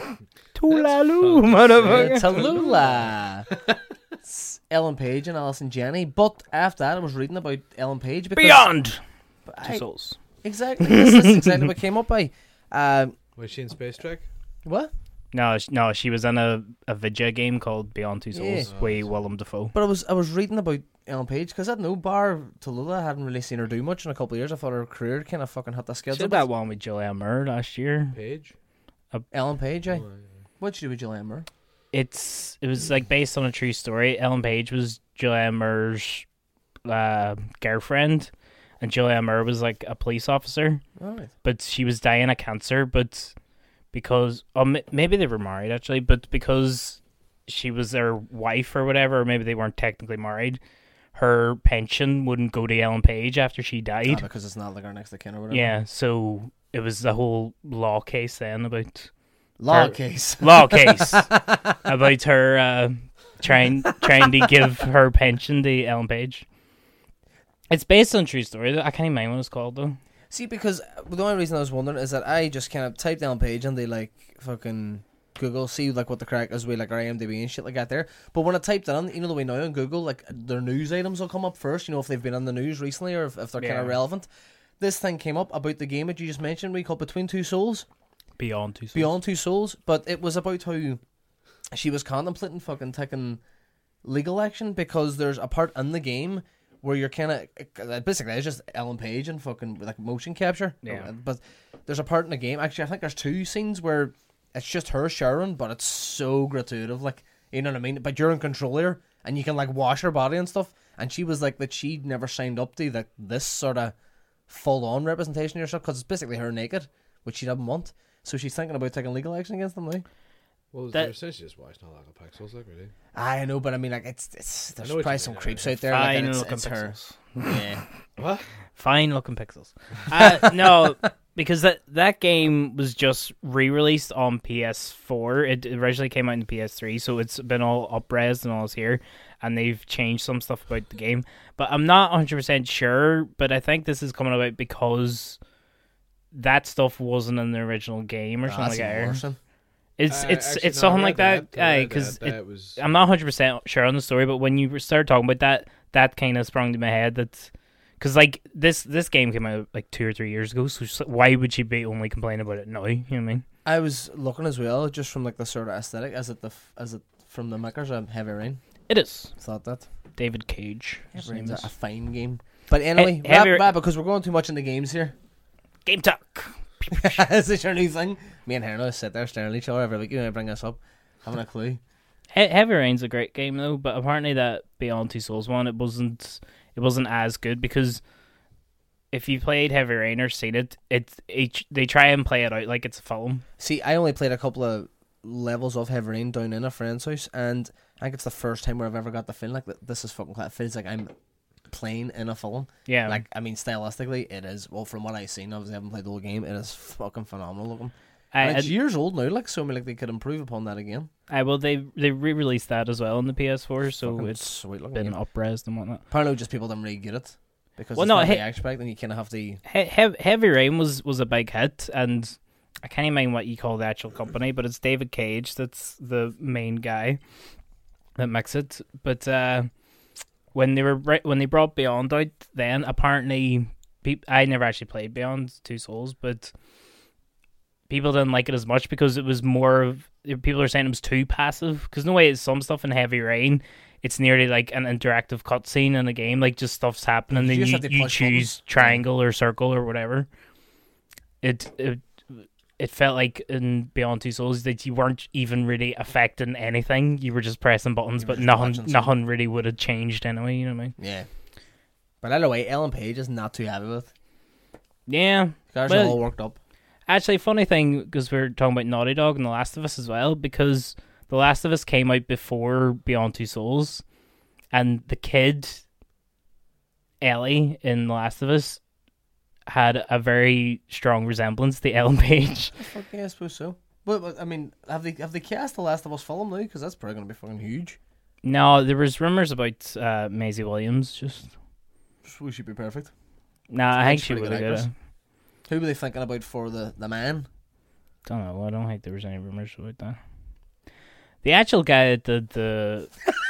Tulalu, motherfucker. Tallulah. It's Ellen Page and Alison Janney. But after that, I was reading about Ellen Page because Beyond Two I- Souls. Exactly. This is exactly what came up by. Was she in Space Trek? What? No, she was in a video game called Beyond Two Souls with Willem Dafoe. But I was reading about Ellen Page because I had no bar Tallulah. I hadn't really seen her do much in a couple of years. I thought her career kind of fucking hit the She skids. did that one with Julianne Moore last year. Page? Ellen Page, eh? What'd you do with Julianne Moore? It was like based on a true story. Ellen Page was Julianne Moore's girlfriend, and Julianne Moore was like a police officer. Alright. But she was dying of cancer, but because maybe they were married actually, but because she was their wife or whatever, or maybe they weren't technically married, her pension wouldn't go to Ellen Page after she died. Because it's not like our next of kin or whatever. Yeah, so it was the whole law case then about Law her- case. law case about her trying to give her pension to Ellen Page. It's based on a true story. I can't even mind what it's called though. See, because the only reason I was wondering is that I just kind of typed Ellen Page and they like fucking Google, see like what the crack is with like our IMDb and shit like that there. But when I typed it in, you know the way now on Google, like their news items will come up first, you know, if they've been on the news recently or if they're kind of relevant. This thing came up about the game that you just mentioned, we called Between Two Souls. Beyond Two Souls. Beyond Two Souls, but it was about how she was contemplating fucking taking legal action because there's a part in the game where you're kind of basically it's just Ellen Page and fucking like motion capture. Yeah. But there's a part in the game. Actually, I think there's 2 scenes where it's just her showering, but it's so gratuitous. Like, you know what I mean? But you're in control of her, and you can like wash her body and stuff. And she was like that she'd never signed up to like this sort of full on representation of yourself because it's basically her naked, which she didn't want. So she's thinking about taking legal action against them now. Well, That- they're essentially just watching a lot of pixels, like, really. I know, but I mean, like, it's there's know what probably you some mean, creeps yeah. out there. Like, Fine and it's looking her. pixels. Yeah. What? Fine looking pixels. No, because that game was just re-released on PS4. It originally came out in PS3, so it's been all up-res and all this here, and they've changed some stuff about the game. But I'm not 100% sure, but I think this is coming about because that stuff wasn't in the original game or something like that. It's Actually, no, something I like read that. I read Because that it was. I'm not 100% sure on the story, but when you started talking about that kind of sprung to my head. That because like this game came out like 2 or 3 years ago, so why would she be only complaining about it now? You know what I mean? I was looking as well, just from like the sort of aesthetic. Is it from the makers of Heavy Rain? It is Thought that David Cage. his Heavy name Rain's is. a fine game. But anyway, Heavy wrap because we're going too much into games here. Game talk. Is this your new thing? Me and Hannah sit there staring at each other every week. You know, bring us up, having a clue. Heavy Rain's a great game though, but apparently that Beyond Two Souls one, it wasn't as good because if you played Heavy Rain or seen it, they try and play it out like it's a film. See, I only played a couple of levels of Heavy Rain down in a friend's house, and I think it's the first time where I've ever got the feeling like this is fucking class. It feels like I'm playing in a film. Yeah. Like, I mean, stylistically, it is, well, from what I've seen, obviously I haven't played the whole game, it is fucking phenomenal looking. And it's years old now, like, so I mean, like, they could improve upon that again. Well, they re-released that as well on the PS4, so Fucking it's sweet looking been game. up-resed and whatnot. Apparently, just people didn't really get it. Because Well, it's no, not he- the expect, and you kind of have to... Heavy Rain was a big hit, and I can't even mind what you call the actual company, but it's David Cage that's the main guy that makes it. But when they brought Beyond out, then apparently I never actually played Beyond Two Souls, but people didn't like it as much because it was more of, people are saying it was too passive. Because no way, it's some stuff in Heavy Rain, it's nearly like an interactive cutscene in a game, like just stuff's happening, You and just then have to you push choose buttons. triangle or circle or whatever. It felt like in Beyond Two Souls that you weren't even really affecting anything. You were just pressing buttons, You were but just nothing watching nothing really would have changed anyway. You know what I mean? Yeah. But either way, Ellen Page is not too happy with. Yeah. Guys Well, are all worked up. Actually, funny thing, because we're talking about Naughty Dog and The Last of Us as well, because The Last of Us came out before Beyond Two Souls, and the kid, Ellie, in The Last of Us, had a very strong resemblance to Ellen Page. Fuck yeah, I suppose so. But I mean, have they cast the Last of Us film now? Because that's probably going to be fucking huge. No, there was rumors about Maisie Williams, just... We should be perfect. Nah, I think She's she pretty would good have got actress. it. Who were they thinking about for the man? Don't know. I don't think there was any rumors about that. The actual guy that did the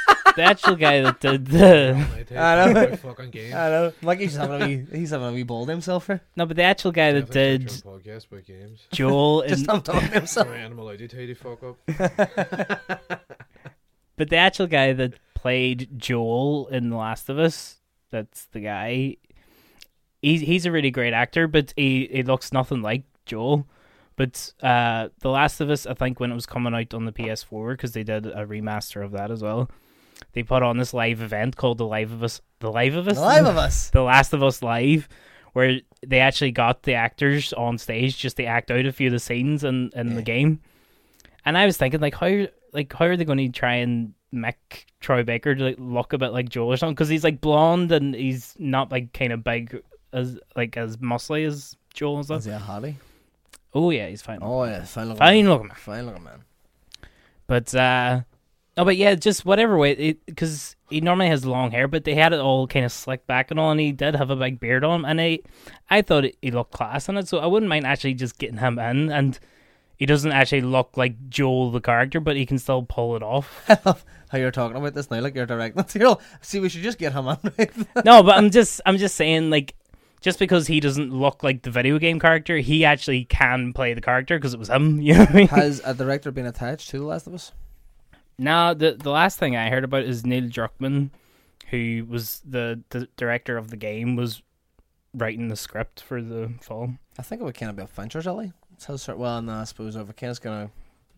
I know. Fucking game. I know. Like he's having a wee ball to himself here. no, but the actual guy that did podcast about games. Joel in, Just talking to himself. Sorry, animal, I did tell you to fuck up. but the actual guy that played Joel in The Last of Us, that's the guy. He's a really great actor, but he looks nothing like Joel. But The Last of Us, I think when it was coming out on the PS4, because they did a remaster of that as well, they put on this live event called The Live of Us. The Live of Us? The Live of Us. The Last of Us Live, where they actually got the actors on stage just to act out a few of the scenes in the game. And I was thinking, how are they going to try and make Troy Baker to look a bit like Joel or something? Because he's blonde and he's not kind of big as muscly as Joel and stuff. Is he a hottie? Oh yeah, he's fine. Oh yeah, fine looking. Fine looking man. Fine looking man. But but yeah, just whatever way, because he normally has long hair, but they had it all kind of slicked back and all, and he did have a big beard on him, and I thought he looked class in it, so I wouldn't mind actually just getting him in, and he doesn't actually look like Joel the character, but he can still pull it off. I love how you're talking about this now, like you're directing it. You're all, see, we should just get him on. No, but I'm just saying, just because he doesn't look like the video game character, he actually can play the character because it was him. You know what I mean? Has a director been attached to The Last of Us? No, the last thing I heard about is Neil Druckmann, who was the director of the game, was writing the script for the film. I think it would kind of be a Fincher's alley. Well, no, I suppose if it kind of gonna.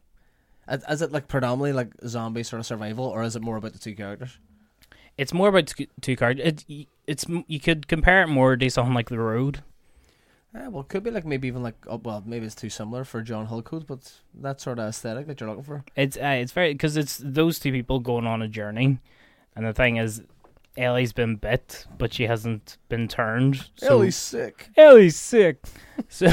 Is it predominantly zombie sort of survival, or is it more about the two characters? It's more about two characters. It's you could compare it more to something like The Road. Well, it could be maybe even maybe it's too similar for John Hillcoat, but that sort of aesthetic that you're looking for. It's very, because it's those two people going on a journey, and the thing is, Ellie's been bit, but she hasn't been turned. So Ellie's sick. Ellie's sick. So,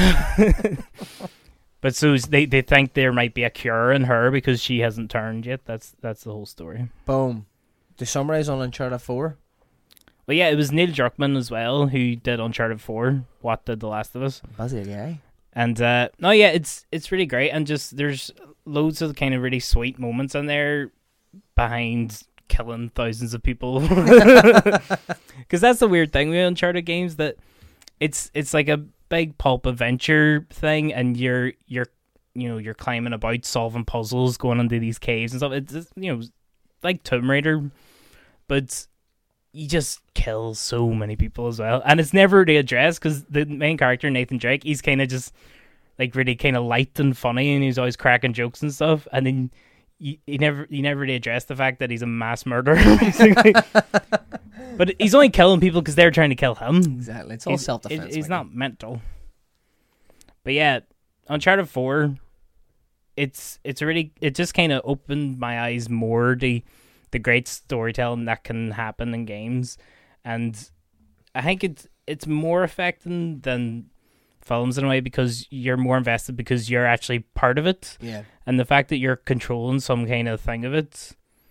but so they think there might be a cure in her because she hasn't turned yet. That's the whole story. Boom. To summarize on Uncharted 4. Well, yeah, it was Neil Druckmann as well who did Uncharted 4. What did The Last of Us? Buzzy guy. And no, yeah, it's really great, and just there's loads of kind of really sweet moments in there behind killing thousands of people. Because that's the weird thing with Uncharted games, that it's like a big pulp adventure thing, and you're climbing about, solving puzzles, going into these caves and stuff. It's like Tomb Raider, but you just kill so many people as well, and it's never really addressed because the main character, Nathan Drake, he's kind of just really kind of light and funny, and he's always cracking jokes and stuff, and then you never really address the fact that he's a mass murderer, basically. But he's only killing people because they're trying to kill him. Exactly, it's all self-defense. He's not mental. But yeah, Uncharted 4, it just kind of opened my eyes more to the great storytelling that can happen in games, and I think it's more affecting than films in a way because you're more invested because you're actually part of it. Yeah. And the fact that you're controlling some kind of thing of it,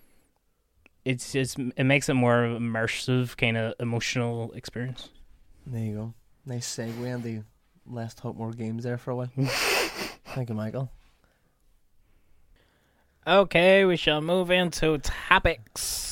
it makes it more of an immersive kind of emotional experience. There you go. Nice segue into Let's Talk More Games there for a while. Thank you, Michael. Okay, we shall move into topics.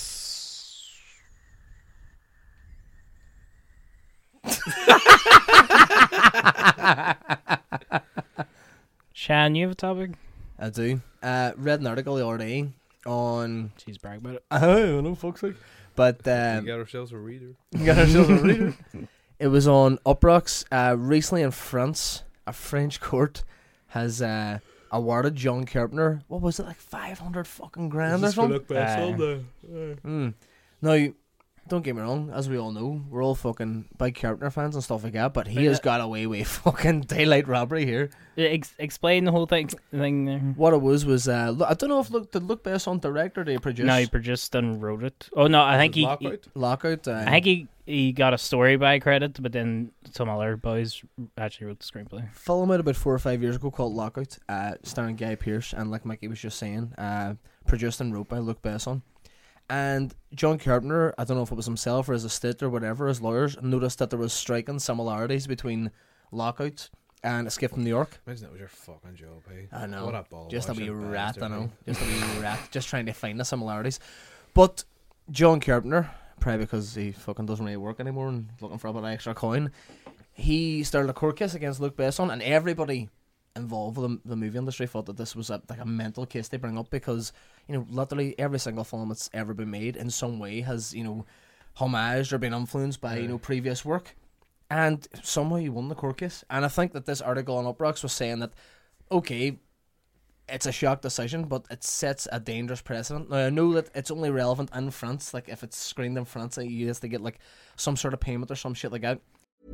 Shan, you have a topic? I do. Read an article the other day on... Jeez, brag about it. Oh, no, fuck's sake. But, We got ourselves a reader. It was on Uproxx. Recently in France, a French court has awarded John Carpenter, what was it, like 500 fucking grand or something? Now, don't get me wrong, as we all know, we're all fucking big Carpenter fans and stuff like that, but he has got away with fucking daylight robbery here. Explain the whole thing there. What it was, I don't know if did Luc Besson direct or did he produce? No, he produced and wrote it. Oh, no, I think Lockout. I think he got a story by credit, but then some other boys actually wrote the screenplay. Film out about 4 or 5 years ago called Lockout, starring Guy Pearce, and like Mickey was just saying, produced and wrote by Luc Besson. And John Carpenter, I don't know if it was himself or his estate or whatever, his lawyers, noticed that there was striking similarities between Lockout and Escape from New York. Imagine that was your fucking job, hey? I know. What a ball. Just a wee washing rat, bastard, I know. hey. Just a wee rat. Just trying to find the similarities. But John Carpenter, probably because he fucking doesn't really work anymore and looking for a bit of extra coin, he started a court case against Luc Besson, and everybody involved with the movie industry thought that this was like a mental case they bring up because, you know, literally every single film that's ever been made in some way has, you know, homaged or been influenced by, you know, previous work. And somehow he won the court case. And I think that this article on Uproxx was saying that, okay, it's a shock decision, but it sets a dangerous precedent. Now, I know that it's only relevant in France. Like, if it's screened in France, you have to get, like, some sort of payment or some shit like that.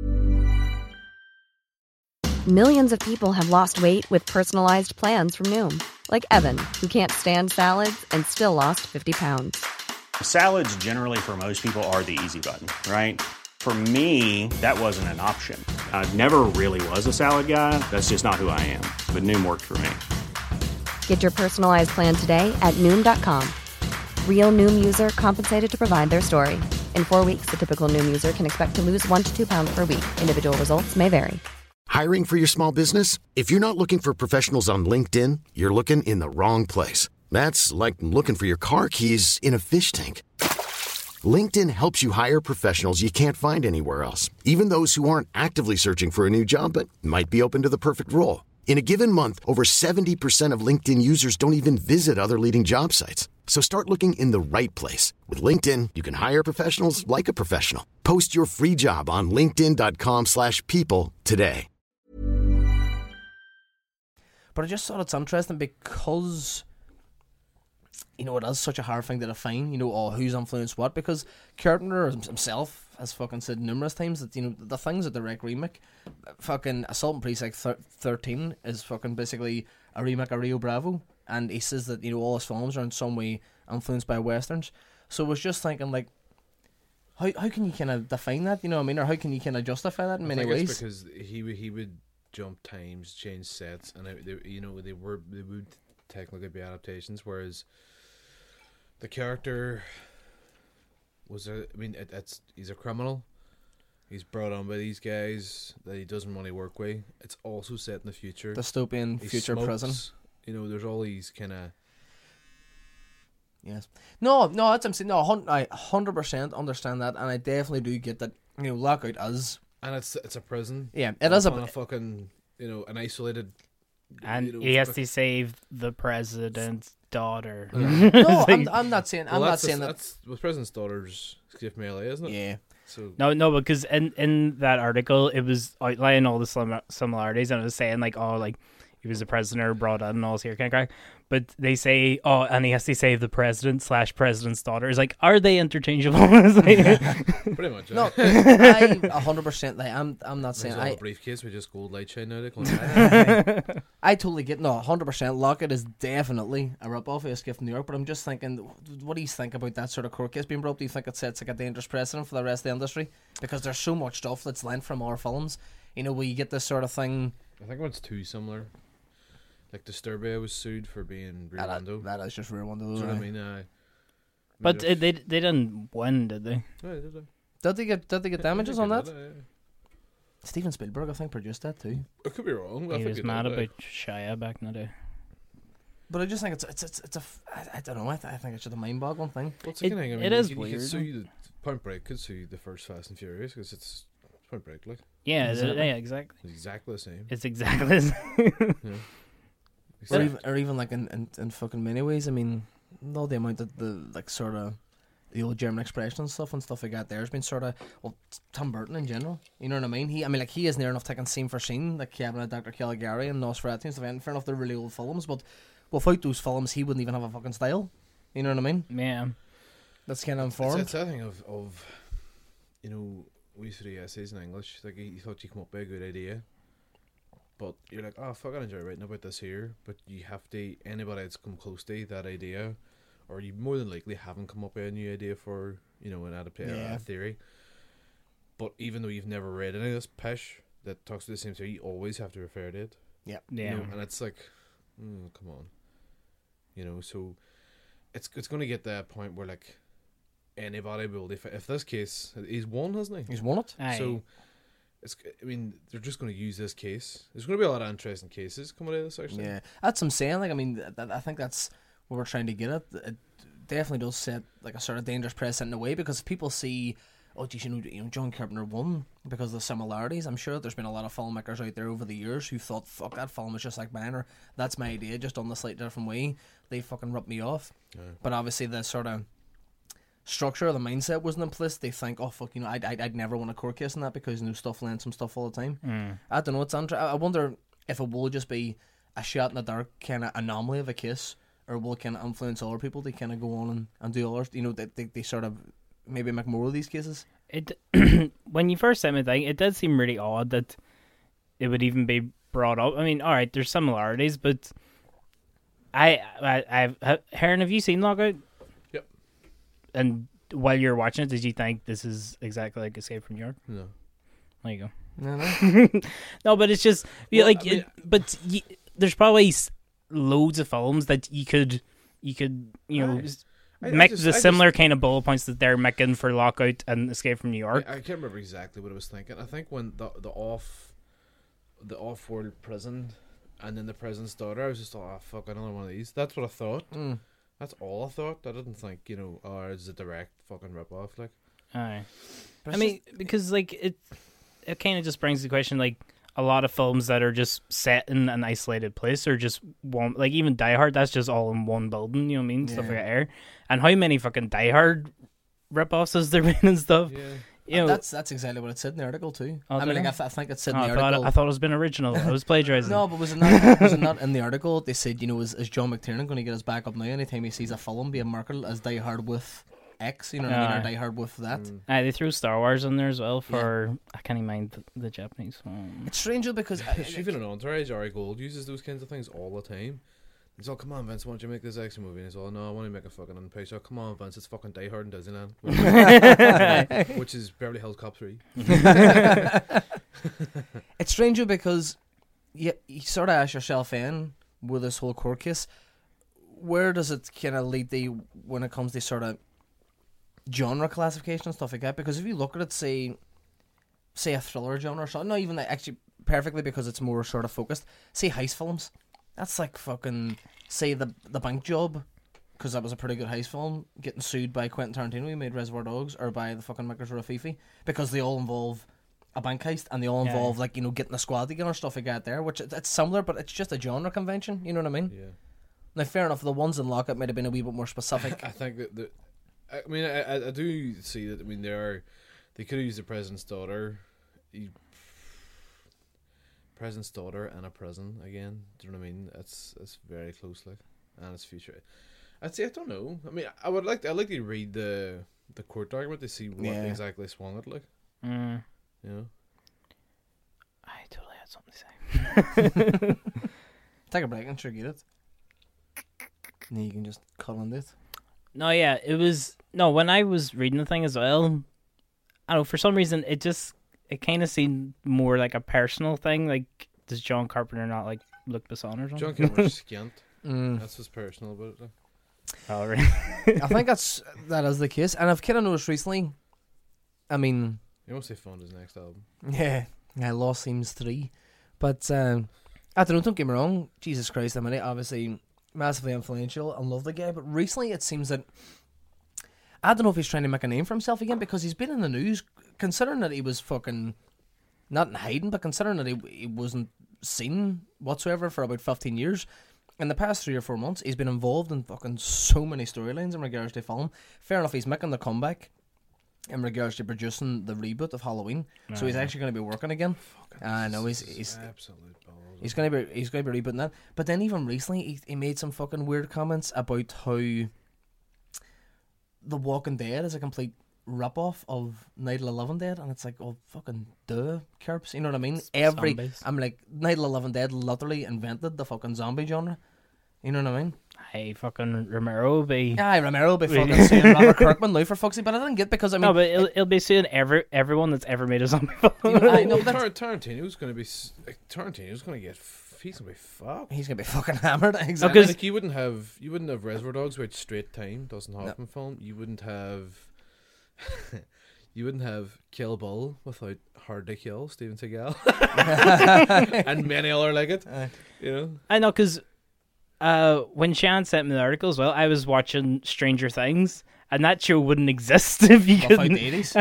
Millions of people have lost weight with personalized plans from Noom. Like Evan, who can't stand salads and still lost 50 pounds. Salads generally for most people are the easy button, right? For me, that wasn't an option. I never really was a salad guy. That's just not who I am. But Noom worked for me. Get your personalized plan today at Noom.com. Real Noom user compensated to provide their story. In 4 weeks, the typical Noom user can expect to lose 1 to 2 pounds per week. Individual results may vary. Hiring for your small business? If you're not looking for professionals on LinkedIn, you're looking in the wrong place. That's like looking for your car keys in a fish tank. LinkedIn helps you hire professionals you can't find anywhere else, even those who aren't actively searching for a new job but might be open to the perfect role. In a given month, over 70% of LinkedIn users don't even visit other leading job sites. So start looking in the right place. With LinkedIn, you can hire professionals like a professional. Post your free job on linkedin.com/people today. But I just thought it's interesting because, you know, it is such a hard thing to define, you know, who's influenced what, because Carpenter himself has fucking said numerous times that, you know, the things that direct remake, fucking Assault on Precinct 13 is fucking basically a remake of Rio Bravo, and he says that, you know, all his films are in some way influenced by westerns. So I was just thinking, like, how can you kind of define that, you know what I mean, or how can you kind of justify that in many ways? It's because he would jump times, change sets, and they would technically be adaptations, whereas the character was he's a criminal. He's brought on by these guys that he doesn't want to work with. It's also set in the future, dystopian future prison. You know, there's all these kind of. Yes. No, that's what I'm saying. No, I 100% understand that, and I definitely do get that. You know, Lockout is. And it's a prison. Yeah, it is a fucking, you know, an isolated. And you know, he has to save the president's daughter. Yeah. No, I'm not saying. I'm not saying that. That's the president's daughter's Escape from LA, isn't it? Yeah. So no, because in that article it was outlining all the similarities, and it was saying like, oh, like he was a prisoner brought in and all this here kind of crack. But they say, oh, and he has to save the president/president's daughter. It's like, are they interchangeable? It's like, Pretty much. No, I 100%. Like, I'm not saying a briefcase with just gold light shine out of it. I totally get 100%. Lockett is definitely a rip-off of Escape from New York, but I'm just thinking, what do you think about that sort of court case being brought up? Do you think it sets like a dangerous precedent for the rest of the industry? Because there's so much stuff that's lent from our films. You know, where you get this sort of thing. I think it's too similar. Like Disturbia was sued for being Rear Window. That is just Rear Window. Do you know what I mean? but they didn't win, did they? Yeah, did they? Did they get damages on that? Yeah. Steven Spielberg, I think, produced that too. I could be wrong. He was mad about Shia back in the day. But I just think it's a I don't know. I think it's just a mind-boggling thing. What's the thing? I mean, it is you weird. could sue Point Break could sue the first Fast and Furious because it's Point Break, like. Yeah, exactly. It's exactly the same. It's exactly the same. Yeah. Or even like in fucking many ways. I mean, all the amount of the like sort of the old German expression and stuff like that there has been sort of, well, Tim Burton in general. You know what I mean? He is near enough taking scene for scene, like Kevin and Dr. Caligari and Nosferatu and stuff. And fair enough, they're really old films, but without those films, he wouldn't even have a fucking style. You know what I mean? Yeah. That's kind of informed. It's a thing of, you know, we used to do essays in English. Like, you thought you come up with a good idea, but you're like, oh, fuck, I enjoy writing about this here. But you have to, anybody that's come close to that idea, or you more than likely haven't come up with a new idea for, you know, an adaptation, a theory. But even though you've never read any of this pish that talks to the same theory, you always have to refer to it. Yeah. You know, and it's like, come on. You know, so it's going to get to that point where, like, anybody will, if this case, he's won, hasn't he? He's won it. Aye. So, they're just going to use this case. There's going to be a lot of interesting cases coming out of this, actually. Yeah, that's what I'm saying. Like, I mean, I think that's what we're trying to get at. It definitely does set like a sort of dangerous precedent in a way, because if people see, oh, geez, you know, John Carpenter won because of the similarities. I'm sure there's been a lot of filmmakers out there over the years who thought, fuck, that film is just like mine, or that's my idea, just on the slightly different way. They fucking ripped me off. Yeah. But obviously the sort of structure, the mindset wasn't in place. They think, oh fuck, you know, I'd never want a court case in that because, you know, stuff lends some stuff all the time. I don't know. I wonder if it will just be a shot in the dark kind of anomaly of a case, or will it kind of influence other people to kind of go on and do others. You know, they sort of maybe make more of these cases. It when you first sent me the thing, it did seem really odd that it would even be brought up. I mean, all right, there's similarities, but I've Heron, have you seen Lockout? Yep. And while you're watching it, did you think this is exactly like Escape from New York? No. There you go. No. No, but it's just there's probably loads of films that you could make the similar kind of bullet points that they're making for Lockout and Escape from New York. I can't remember exactly what I was thinking. I think when the off-world prison and then the prison's daughter, I was just oh fuck, another one of these. That's what I thought. That's all I thought. I didn't think, you know, it's a direct fucking rip-off, like. Aye. I mean, because like it kind of just brings the question, like, a lot of films that are just set in an isolated place or just one, like even Die Hard, that's just all in one building, you know what I mean? Stuff like that. And how many fucking Die Hard rip-offs has there been and stuff? Yeah. You know, that's exactly what it said in the article too. Oh, I mean, like, I think it said in the article. I thought it was been original. I was plagiarizing. No, but was it not in the article? They said, you know, is John McTiernan going to get his back up now anytime he sees a film being marketed as Die Hard with X, you know what I mean, or Die Hard with that. They threw Star Wars in there as well for I can't even mind the Japanese one. It's strange because even in Entourage, Ari Gold uses those kinds of things all the time. He's all, come on Vince, why don't you make this action movie? And he's all, no, I want to make a fucking unpaid show. Come on Vince, it's fucking Die Hard in Disneyland, which is Beverly Hills Cop 3. It's strange because you sort of ask yourself in with this whole court case, where does it kind of lead to when it comes to sort of genre classification and stuff like that? Because if you look at it, say a thriller genre or something, not even actually perfectly because it's more sort of focused, say heist films, that's like fucking, say the Bank Job, because that was a pretty good heist film, getting sued by Quentin Tarantino who made Reservoir Dogs, or by the fucking makers of Rafifi, because they all involve a bank heist and they all involve like, you know, getting a squad together and stuff like that there, which it's similar, but it's just a genre convention, you know what I mean? Yeah. Now fair enough, the ones in Lockup might have been a wee bit more specific. I think that I do see that. I mean, they could have used the president's daughter. president's daughter in a prison again. Do you know what I mean? It's very close, like, and it's future. I'd say I don't know. I mean, I'd like to read the court document to see what exactly swung it, like. Mm. You know. I totally had something to say. Take a break and sure get it. And then you can just cut on it. No, yeah, it was... No, when I was reading the thing as well, I don't know, for some reason, it kind of seemed more like a personal thing. Like, does John Carpenter not like Luc Besson or something? John Carpenter's skint. Mm. That's what's personal about it. Like. Oh, really? I think that is the case. And I've kind of noticed recently, I mean... You won't say fun his next album. Yeah, Lost Seems 3. But, I don't get me wrong, Jesus Christ, I mean, obviously massively influential and love the guy, but recently it seems that, I don't know if he's trying to make a name for himself again, because he's been in the news, considering that he was fucking, not in hiding, but considering that he wasn't seen whatsoever for about 15 years. In the past 3 or 4 months, he's been involved in fucking so many storylines in regards to film. Fair enough, he's making the comeback in regards to producing the reboot of Halloween, so he's actually going to be working again. I know he's absolute balls. He's going to be rebooting that. But then even recently, he made some fucking weird comments about how The Walking Dead is a complete rip-off of Night of the Living Dead, and it's like, oh, fucking duh, Kerps, you know what I mean? I'm like, Night of the Living Dead literally invented the fucking zombie genre. You know what I mean? Hey, fucking Romero be... Romero be fucking saying Robert Kirkman now for fuck's sake, but I didn't get because, I mean... No, but it'll be saying everyone that's ever made a zombie film. I know, Tarantino's going to be... Tarantino's going to get... He's going to be fucked. He's going to be fucking hammered, exactly. Like, you wouldn't have Reservoir Dogs with straight time, doesn't happen film. You wouldn't have... You wouldn't have Kill Bill without Hard to Kill, Steven Seagal. And many other like it. You know? I know, because... when Sean sent me the article as well, I was watching Stranger Things, and that show wouldn't exist if you couldn't.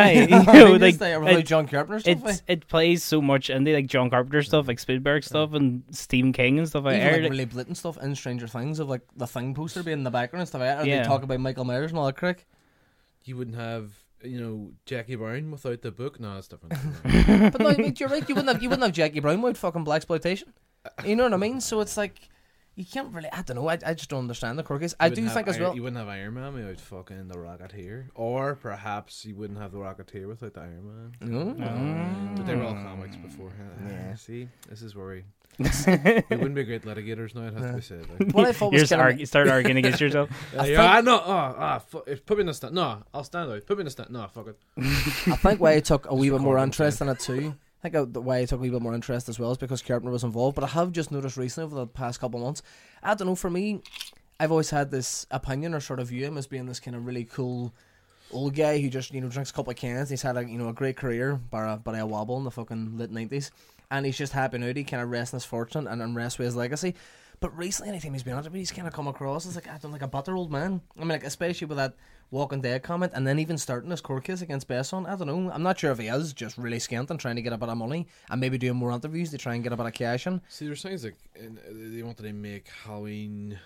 Like John Carpenter stuff. It plays so much indie, like John Carpenter stuff, like Spielberg stuff, and Stephen King and stuff like that. Even like really blatant stuff in Stranger Things of like the Thing poster being in the background and stuff like that. They talk about Michael Myers and all that crap. You wouldn't have, Jackie Brown without the book. No, it's different. But no, you're right. You wouldn't have Jackie Brown without fucking blaxploitation. You know what I mean? So it's like. You can't really... I don't know. I just don't understand the quirkies. I do think as well... You wouldn't have Iron Man without fucking the Rocketeer. Or perhaps you wouldn't have the Rocketeer without the Iron Man. But they were all comics beforehand. Yeah. See? This is where we wouldn't be great litigators now, it has to be said. Like. What I thought was you start arguing against yourself. I know. Put me in the stand. No, I'll stand out. Put me in the stand. No, fuck it. I think why I took a wee bit more interest in it too... I think why I took a wee bit more interest as well is because Carpenter was involved. But I have just noticed recently over the past couple of months, I don't know, for me, I've always had this opinion or sort of view him as being this kind of really cool old guy who just, drinks a couple of cans. He's had a great career, but a wobble in the fucking late 90s. And he's just happy now to kind of rest in his fortune and rest with his legacy. But recently, anytime he's been on it, he's kind of come across as like, I don't know, like a butter old man. I mean, like, especially with that Walking Dead comment, and then even starting his court case against Besson. I don't know. I'm not sure if he is just really skint and trying to get a bit of money, and maybe doing more interviews to try and get a bit of cash in. See, there's things like they wanted to make Halloween.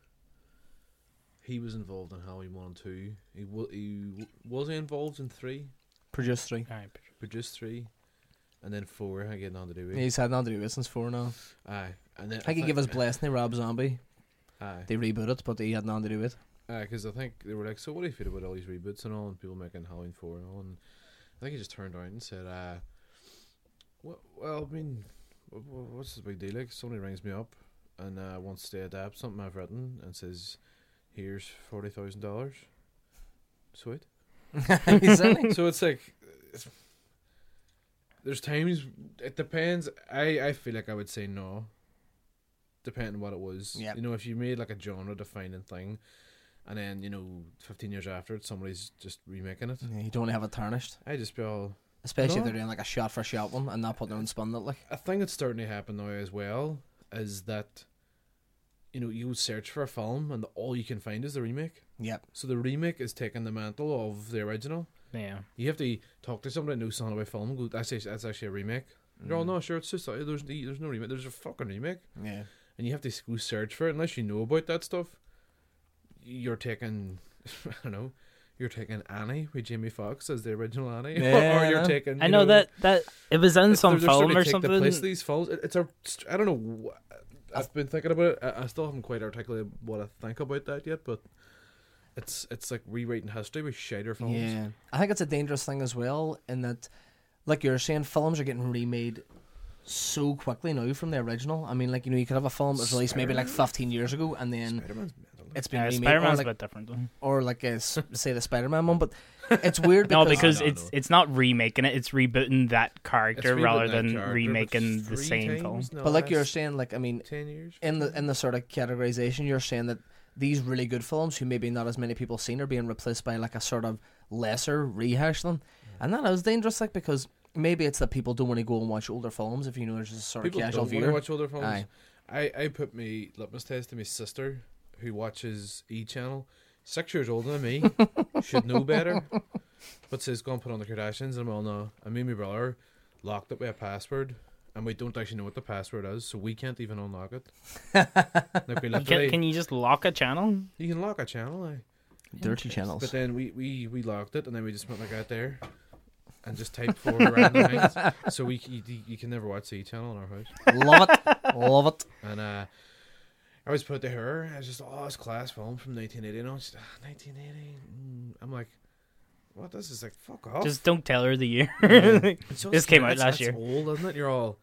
He was involved in Halloween 1 and 2. He was involved in 3. Produced 3. Produced 3. And then 4, I get nothing to do with. He's had nothing to do with since 4 now. Aye. And then I think he gave his blessing to Rob Zombie. Aye. They reboot it, but he had nothing to do with it. Because I think they were like, so what do you feel about all these reboots and all, and people making Halloween 4 and all? And I think he just turned around and said, well, I mean, what's the big deal? Like, somebody rings me up and wants to adapt something I've written and says, here's $40,000. Sweet. So it's like, there's times, it depends. I feel like I would say no, depending on what it was. Yep. If you made like a genre-defining thing, and then, 15 years after it, somebody's just remaking it. Yeah, you don't have it tarnished. I just feel... Especially if they're doing like a shot-for-shot one and not putting their own spin on it. Like. A thing that's starting to happen now as well is that, you search for a film and all you can find is the remake. Yep. So the remake is taking the mantle of the original. Yeah. You have to talk to somebody that knows something about film and go, that's actually a remake. They're all, no, sure, it's just, there's no remake. There's a fucking remake. Yeah. And you have to go search for it. Unless you know about that stuff, you're taking, I don't know, you're taking Annie with Jamie Foxx as the original Annie, Yeah, or you're I know. taking. I know that it was in some they're starting film to or take something. The place of these films. It's a. I don't know. I've been thinking about it. I still haven't quite articulated what I think about that yet, but it's like rewriting history with shiter films. Yeah, I think it's a dangerous thing as well, in that, like you're saying, films are getting remade so quickly now from the original. I mean, like, you know, you could have a film that was released maybe like 15 years ago, and then it's been remade. Spider-Man's or a like, bit different, though. or like say the Spider-Man one, but it's weird No, because because it's not remaking it; it's rebooting that character It's rebooting rather that than character, but remaking the 3 same times film. in the but like you're last saying, like, I mean, 10 years. in the sort of categorization, you're saying that these really good films, who maybe not as many people seen, are being replaced by like a sort of lesser rehash them, and that is dangerous, like, because maybe it's that people don't want to go and watch older films if, you know, there's just a sort People of casual don't want viewer. to watch older films. Aye. I put my litmus test to my sister, who watches E Channel, 6 years older than me, should know better, but says go and put on the Kardashians, and I'm all, no. And me and my brother locked it with a password, and we don't actually know what the password is, so we can't even unlock it. Like, we literally, Can you just lock a channel? you can lock a channel, aye. Dirty channels. But then we locked it, and then we just went like out there and just typed 4 random things, so you can never watch the E Channel in our house. Love it. Love it. And I always put it to her. I was just, it's class film from 1980. No, she's 1980. I'm like, what? This is like, fuck off. Just don't tell her the year. Yeah. This came out last year. It's old, isn't it? You're all,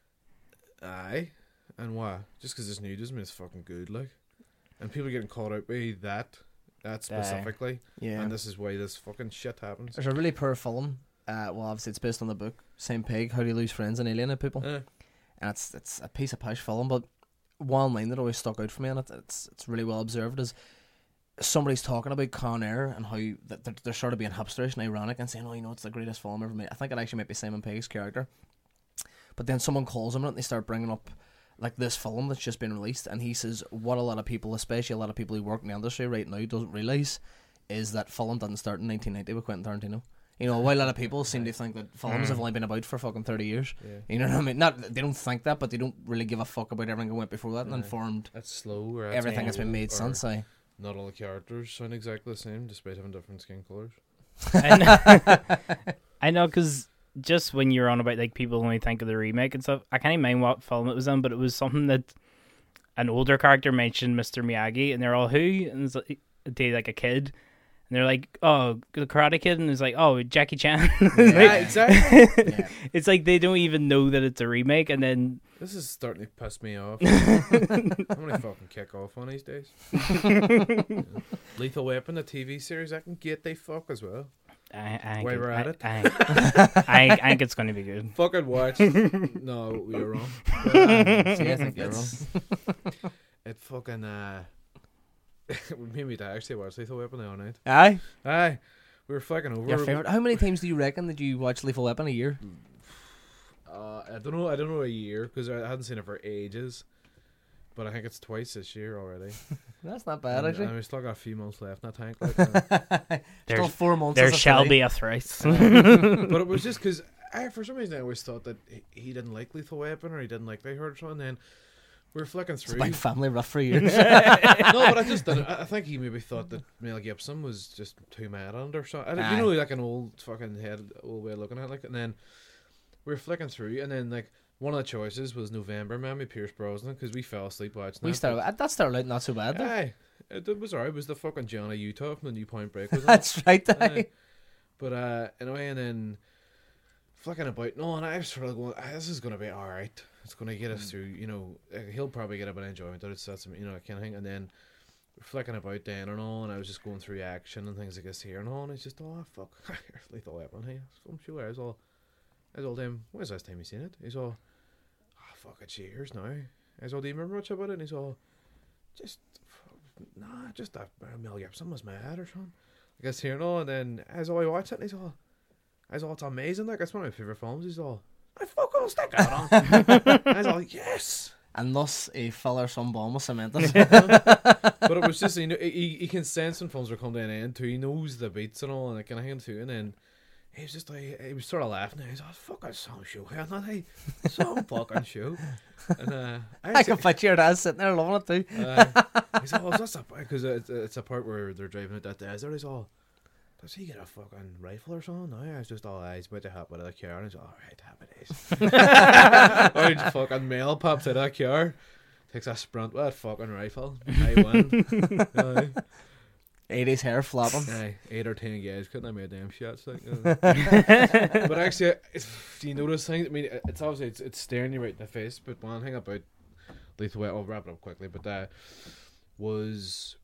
aye, and why? Just because it's new doesn't mean it's fucking good, like. And people are getting caught out by that specifically. Yeah. And this is why this fucking shit happens. There's a really poor film. Well, obviously it's based on the book Same Pig, How to Lose Friends and Alienate People, and it's a piece of pish film. But one line that always stuck out for me, and it's really well observed, is somebody's talking about Con Air and how they're sort of being hipsterish and ironic and saying, oh, you know, it's the greatest film ever made. I think it actually might be Simon Pegg's character. But then someone calls him and they start bringing up like this film that's just been released, and he says what a lot of people, especially a lot of people who work in the industry right now, doesn't realise is that film didn't start in 1990 with Quentin Tarantino. You know, while a lot of people seem to think that films have only been about for fucking 30 years. Yeah. You know what I mean? Not they don't think that, but they don't really give a fuck about everything that went before that and informed That's slow. Or everything that's been made since. Not all the characters sound exactly the same, despite having different skin colours. I know, because just when you're on about like people only think of the remake and stuff, I can't even mind what film it was in, but it was something that an older character mentioned Mr. Miyagi, and they're all, who? And it's like, they like a kid, and they're like, oh, the Karate Kid, and it's like, oh, Jackie Chan. Yeah, exactly. Yeah. It's like they don't even know that it's a remake, and then This is starting to piss me off. I'm gonna fucking kick off one of these days. Lethal Weapon, the TV series, I can get they fuck as well. I While we're at it. I think it's going to be good. Fucking watch. No, you're wrong. But, See, I think you're wrong. it fucking me and my dad actually watched Lethal Weapon the other night. Aye. Aye, we were fucking over. Your favourite? How many times do you reckon that you watch Lethal Weapon a year? I don't know a year because I hadn't seen it for ages. But I think it's twice this year already. That's not bad, actually. And we still got a few months left in that tank. Like, Still 4 months. There as of shall today. be a thrice. but it was just because for some reason I always thought that he didn't like Lethal Weapon or he didn't like Die Hard or something. And then we were flicking It's through. been family rough for years. No, but I just didn't. I think he maybe thought that Mel Gibson was just too mad on it or something. You know, like an old fucking old way of looking at it. Like, and then we were flicking through, and then like one of the choices was November Man with Pierce Brosnan because we fell asleep watching That started out not so bad, though. Aye, it was alright. It was the fucking Johnny Utah from the New Point Break. Wasn't That's it? right, Aye. But anyway, and then flicking about. No, and I was sort of going, this is going to be alright. It's going to get us through. You know, he'll probably get a bit of enjoyment out of it. That's, you know, that kind of thing. And then flicking about then and all, and I was just going through action and things like this here and all, and it's just, oh fuck, Lethal Weapon. Hey, I'm sure I was all him. When's the last time you seen it? He's all, fuck, it's years now. I was all, do you remember much about it? And he's all, just that Mel Gibson was mad or something. I guess here and all, and then as I watch it, and he's all, it's amazing. Like, it's one of my favorite films. He's all, I fucking stick that on. I was all, yes. And thus a filler some bomb was cemented. But it was just, you know, he can sense when films are coming to an end too. He knows the beats and all, and I can hang too. And then he was just like, he was sort of laughing. He was like, fucking some show here, not he? Some fucking show. And I can picture your dad sitting there loving it too. He's all, that's a, because it's a part where they're driving at that desert. He's all, does he get a fucking rifle or something? No, I was just all eyes about to hop out of the car, and he's all right, happy days. Orange fucking male pops out of the car, takes a sprint with a fucking rifle. I win. 80s hair flopping. 8 or 10 guys couldn't have made damn shots. Like, but actually, do you notice things? I mean, it's obviously it's staring you right in the face. But one thing about Lethal Weapon, I'll wrap it up quickly. But that was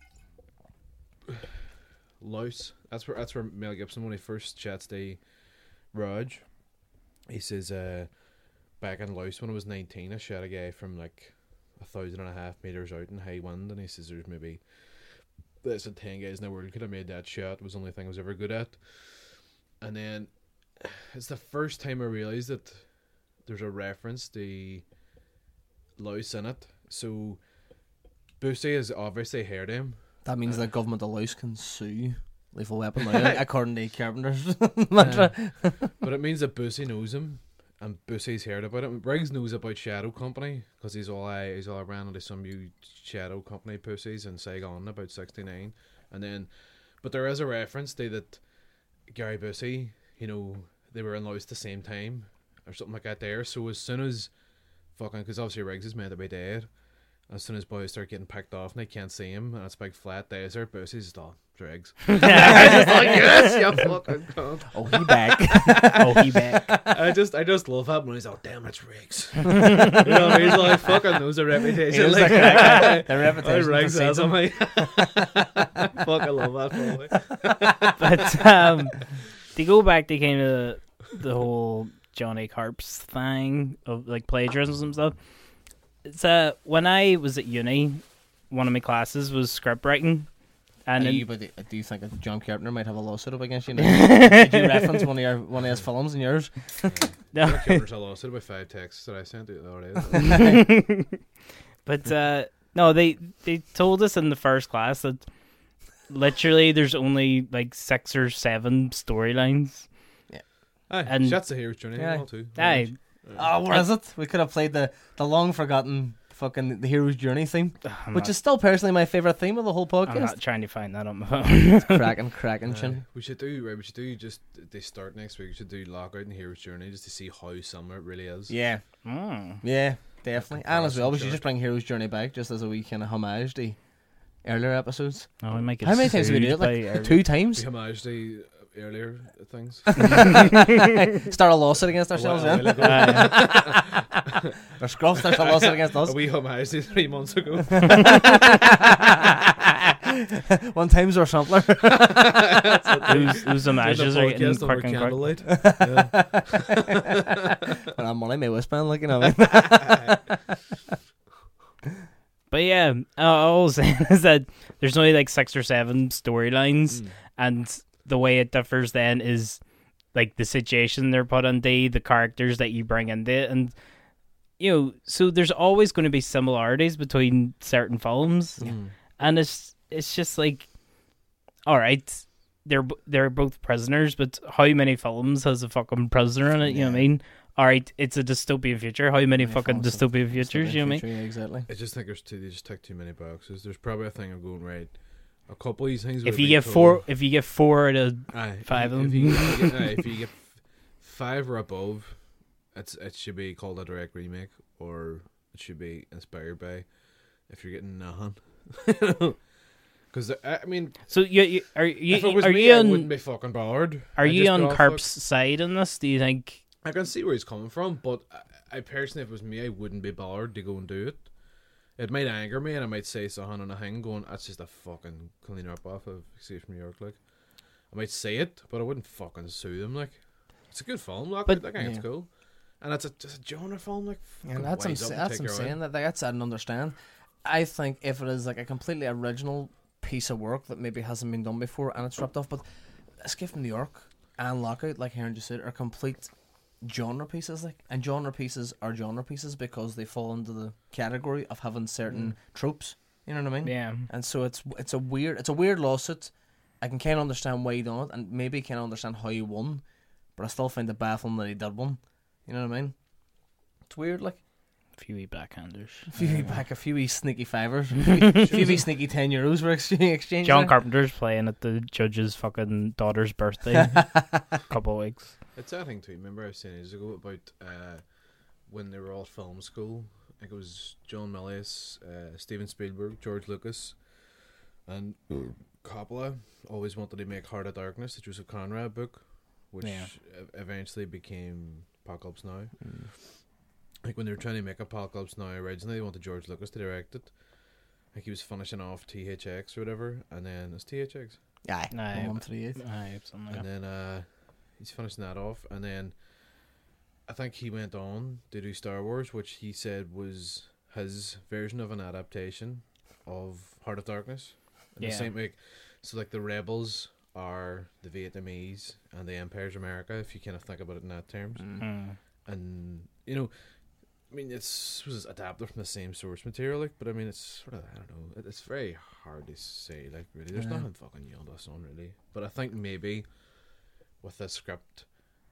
Louse. That's where Mel Gibson, when he first chats to Raj, he says, back in Louse when I was 19, I shot a guy from like 1,500 meters out in high wind, and he says there's maybe less than 10 guys in the world could have made that shot. It was the only thing I was ever good at. And then it's the first time I realised that there's a reference to Louse in it. So Boosie has obviously heard him. That means the government of Louse can sue Lethal Weapon now, according to Carpenter's mantra. But it means that Boosie knows him, and Boosie's heard about it. Briggs knows about Shadow Company because he's all around into some new Shadow Company pussies in Saigon about 69, and then, but there is a reference to that Gary Busey, they were in Louse at the same time or something like that there. So as soon as because obviously Riggs is meant to be dead, as soon as boys start getting picked off and they can't see him and it's a big flat desert, Boosie's just all Riggs. I just like, yes, you fucking cunt. Oh, he back. Oh, he back. I just love that when he's like, damn, it's Riggs. He's like, fucking knows the reputation. Like, the reputation. Riggs has him. Fucking love that. But to go back to kind of the whole Johnny Carps thing of like plagiarism and stuff. It's when I was at uni, one of my classes was script writing. And do you think that John Carpenter might have a lawsuit up against you now? Did you reference one of his films in yours? No. John Carpenter's a lawsuit about 5 texts that I sent you the other day. But no, they told us in the first class that literally there's only like 6 or 7 storylines. Yeah. And that's the hero's journey. Yeah. Too. Aye. Oh, what is it? We could have played the long forgotten fucking the hero's journey theme, which is still personally my favorite theme of the whole podcast. I'm not trying to find that on my phone. cracking chin. We should do just they start next week. We should do Lockout and Hero's Journey just to see how similar it really is. Yeah. Yeah, definitely. And as well, we should just bring Hero's Journey back just as a wee kind of homage to earlier episodes. Oh, we might get How many times did we do it? Like 2 times. We homage to earlier things. Start a lawsuit against ourselves, Or Scruff starts a lawsuit against us. We homage to 3 months ago. One time's our sampler. Whose homages are getting quick and quick. When I'm money, my waistband, like, you know what I mean? But yeah, all I was saying is that there's only like 6 or 7 storylines, and the way it differs then is like the situation they're put into, the characters that you bring into it, and so there's always going to be similarities between certain films, and it's just like, all right, they're both prisoners, but how many films has a fucking prisoner in it? You know what I mean? All right, it's a dystopian future. How many fucking dystopian futures? You know what I mean? Yeah, exactly. I just think they just tick too many boxes. There's probably a thing of going right. A couple of these things. If you get 4 out of 5 of them, if you get 5 or above, it should be called a direct remake, or it should be inspired by. If you're getting nothing, because I mean, so are you? If it was are me, you I on? wouldn't be fucking bothered. Are you on Carp's side in this? Do you think? I can see where he's coming from, but I personally, if it was me, I wouldn't be bothered to go and do it. It might anger me, and I might say something on a thing going, that's just a fucking clean up off of Escape from New York, like. I might say it, but I wouldn't fucking sue them, like. It's a good film, like, I think it's cool. And it's just a genre film, like. Yeah, that's what I'm saying. That's I don't understand. I think if it is like a completely original piece of work that maybe hasn't been done before and it's ripped off, but Escape from New York and Lockout, like Heron just said, are complete genre pieces, like, and genre pieces are genre pieces because they fall into the category of having certain tropes. You know what I mean? Yeah. And so it's a weird lawsuit. I can kind of understand why he done it, and maybe kind of understand how he won, but I still find it baffling that he did one. You know what I mean? It's weird, like. A few wee backhanders. A few wee sneaky fivers. A few wee sneaky €10 for exchange. John Carpenter's playing at the judge's fucking daughter's birthday. A couple of weeks. It's that thing too. Remember I was saying ages ago about when they were all film school. I think it was John Milius, Steven Spielberg, George Lucas, and Coppola always wanted to make Heart of Darkness, the Joseph Conrad book, which eventually became Apocalypse Now. Like when they were trying to make Apocalypse Now originally, they wanted George Lucas to direct it. Like he was finishing off THX or whatever, and then it's THX. Aye, Aye, 138. Aye, something like And then he's finishing that off, and then I think he went on to do Star Wars, which he said was his version of an adaptation of Heart of Darkness. In the same way, so like the rebels are the Vietnamese and the Empire's America, if you kind of think about it in that terms. And you know, I mean, it's was adapted from the same source material, like, but I mean, it's sort of, I don't know, it's very hard to say, like, really. There's nothing fucking yelled us on, really. But I think maybe with this script,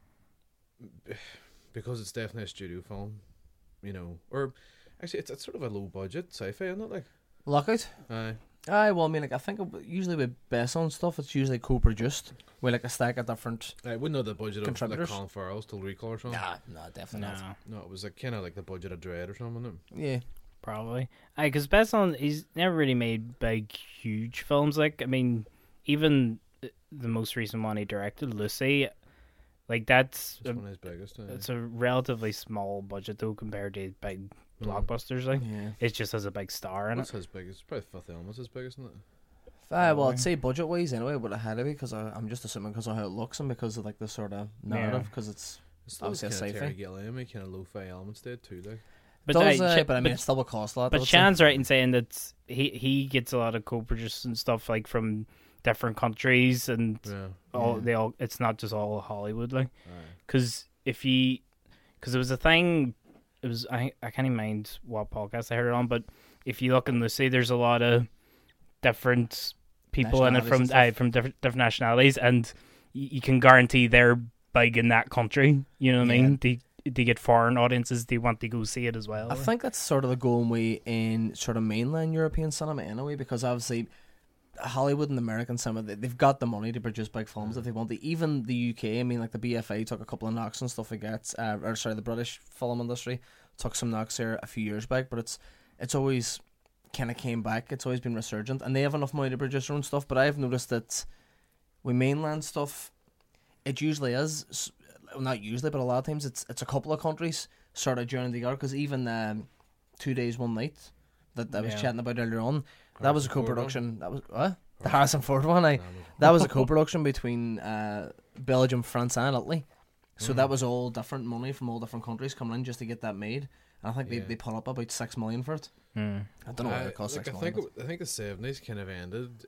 because it's definitely a studio film, you know, or actually, it's sort of a low budget sci-fi, isn't it? Like Lockout. Aye, well, I mean, like, I think usually with best on stuff, it's usually co-produced with like a stack of different. I wouldn't know the budget of like contributors. Colin Farrell's Total Recall or something. Nah, definitely not. No, it was like kind of like the budget of Dread or something. Wasn't it? Yeah, probably. Because Besson, he's never really made big, huge films. Like, I mean, even the most recent one he directed, Lucy, like that's It's one of his biggest. it's a relatively small budget though compared to big blockbusters. Like, it just has a big star in What's it. his biggest? Probably Fifth Element's his biggest, isn't it? well, I'd say budget wise anyway, but it had to be because I'm just assuming because of how it looks and because of like the sort of narrative, because it's obviously a kind of Terry sci-fi. Gilliam, kind of lo-fi elements did too. Like, But But I mean, it still would cost a lot. But Shan's right in saying that he gets a lot of co-producers and stuff like from different countries, and they all. It's not just all Hollywood, like, because because it was a thing. It was I can't even mind what podcast I heard it on, but if you look in Lucy, there's a lot of different people in it from different nationalities, and you can guarantee they're big in that country. You know what I mean? They get foreign audiences. They want to go see it as well. I think that's sort of the going way in sort of mainland European cinema anyway, because obviously Hollywood and American cinema, they've got the money to produce big films if they want to. Even the UK, I mean, like the BFI took a couple of knocks and stuff like that. The British film industry took some knocks here a few years back, but it's always kind of came back. It's always been resurgent, and they have enough money to produce their own stuff. But I've noticed that with mainland stuff, it usually is. Well, not usually, but a lot of times it's a couple of countries sort of during the year. Because even 2 Days, 1 Night that I was chatting about earlier on, that was a co-production. That was the Harrison Ford one. That was a co-production between Belgium, France, and Italy. So that was all different money from all different countries coming in just to get that made. And I think they put up about $6 million for it. I don't know what it cost. $6 million. I think the 70s kind of ended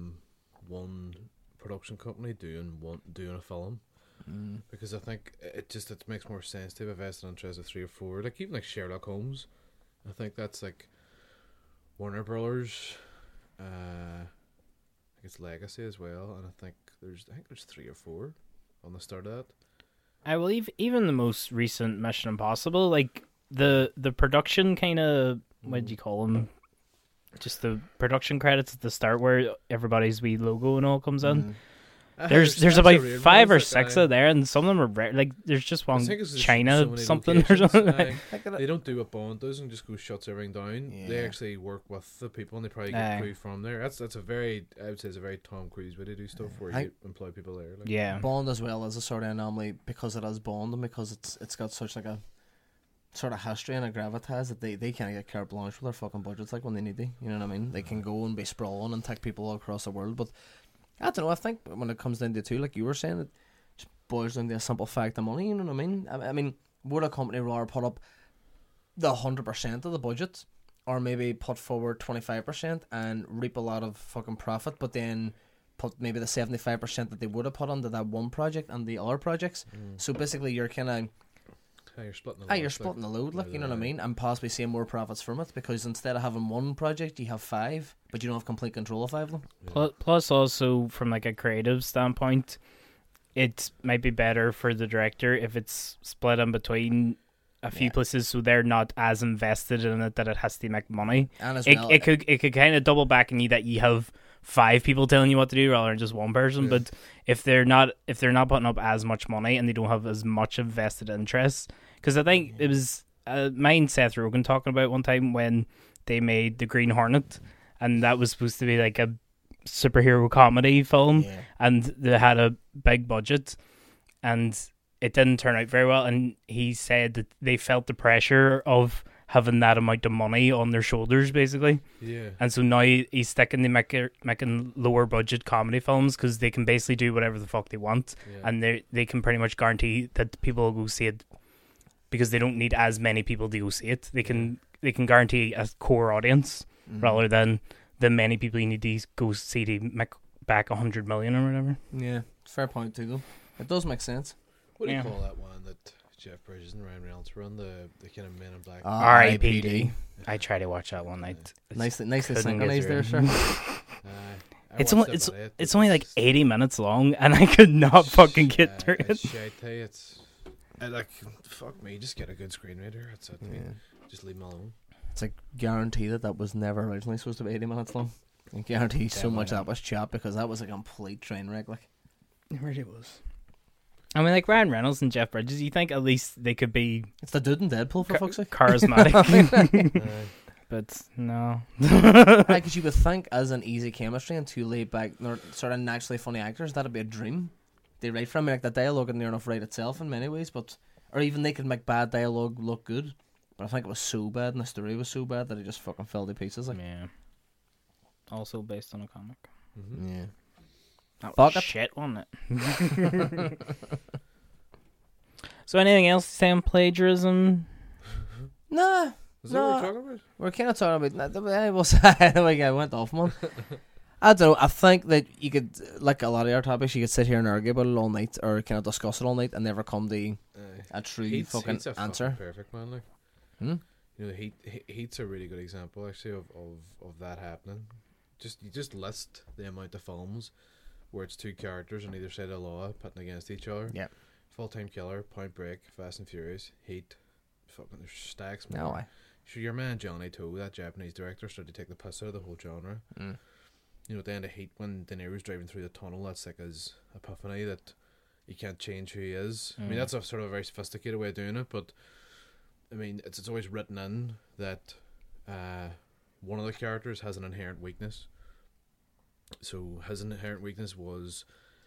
one production company doing a film. Because I think it makes more sense to have a vested interest of 3 or 4. Like even like Sherlock Holmes, I think that's like Warner Brothers. I think it's Legacy as well, and I think there's 3 or 4 on the start of that. I believe even the most recent Mission Impossible, like the production kind of what do you call them? Just the production credits at the start where everybody's wee logo and all comes in. There's about 5 or 6 of there, and some of them are like there's just one China something or something. They don't do what Bond does and just go shuts everything down. They actually work with the people, and they probably get crew from there. That's a very, I would say, it's a very Tom Cruise way to do stuff where you employ people there. Like. Bond as well as a sort of anomaly because it is Bond and because it's got such like a sort of history and a gravitas that they can't get carte blanche with their fucking budgets like when they need to. You know what I mean? They can go and be sprawling and take people all across the world, but I don't know. I think when it comes down to it too, like you were saying, it just boils down to a simple fact of money. You know what I mean? I mean, would a company rather put up the 100% of the budget, or maybe put forward 25% and reap a lot of fucking profit, but then put maybe the 75% that they would have put onto that one project and the other projects? So basically, you're kind of you're splitting the load. Like, you know what I mean, and possibly seeing more profits from it because instead of having one project, you have 5, but you don't have complete control of 5 of them. Plus, also from like a creative standpoint, it might be better for the director if it's split in between a few places, so they're not as invested in it that it has to make money. And as it, well, it could kind of double back in you that you have 5 people telling you what to do rather than just one person. Yeah. But if they're not putting up as much money and they don't have as much invested interest, because I think it was mine Seth Rogen talking about one time when they made The Green Hornet, and that was supposed to be like a superhero comedy film, and they had a big budget, and it didn't turn out very well. And he said that they felt the pressure of having that amount of money on their shoulders, basically. Yeah. And so now he's sticking to making lower budget comedy films because they can basically do whatever the fuck they want, and they can pretty much guarantee that people will go see it because they don't need as many people to go see it. They can guarantee a core audience rather than the many people you need to go see to make back 100 million or whatever. Yeah, fair point too, though. It does make sense. What do you call that one that Jeff Bridges and Ryan Reynolds were on, the kind of Men in Black? R.I.P.D. I tried to watch that one night. Nicely synchronized there, sir. It's only like 80 minutes long, and I could not fucking get through it. It's like, fuck me, just get a good screenwriter. That's it. Yeah. Just leave him alone. It's like guarantee that was never originally supposed to be 80 minutes long. I guarantee so much that was chopped because that was a complete train wreck. Like, it really was. I mean, like Ryan Reynolds and Jeff Bridges, you think at least they could be... It's the dude in Deadpool, for fuck's sake. Charismatic. But no. Because you would think as an easy chemistry and two laid back, sort of naturally funny actors, that'd be a dream. They write from like the dialogue and near enough write itself in many ways, or even they could make bad dialogue look good. But I think it was so bad and the story was so bad that it just fucking fell to pieces. Like, yeah. Also based on a comic. Mm-hmm. Yeah. That was shit, wasn't it? So anything else to say on plagiarism? Nah. Is that what we're talking about? We're kind of talking about... I went off, man. I don't know. I think that you could, like a lot of our topics, you could sit here and argue about it all night or kind of discuss it all night and never come to a true fucking Heat's a answer. Fucking perfect, man. Like, you know, Heat's a really good example, actually, of that happening. You just list the amount of films where it's two characters on either side of the law pitting against each other. Yeah. Full-Time Killer, Point Break, Fast and Furious, Heat, fucking there's stacks more. No way. Sure, your man Johnny To, that Japanese director, started to take the piss out of the whole genre. You know, at the end of Heat, when De Niro's driving through the tunnel, that's like his epiphany that he can't change who he is. I mean, that's a sort of a very sophisticated way of doing it, but I mean, it's always written in that one of the characters has an inherent weakness. So his inherent weakness was,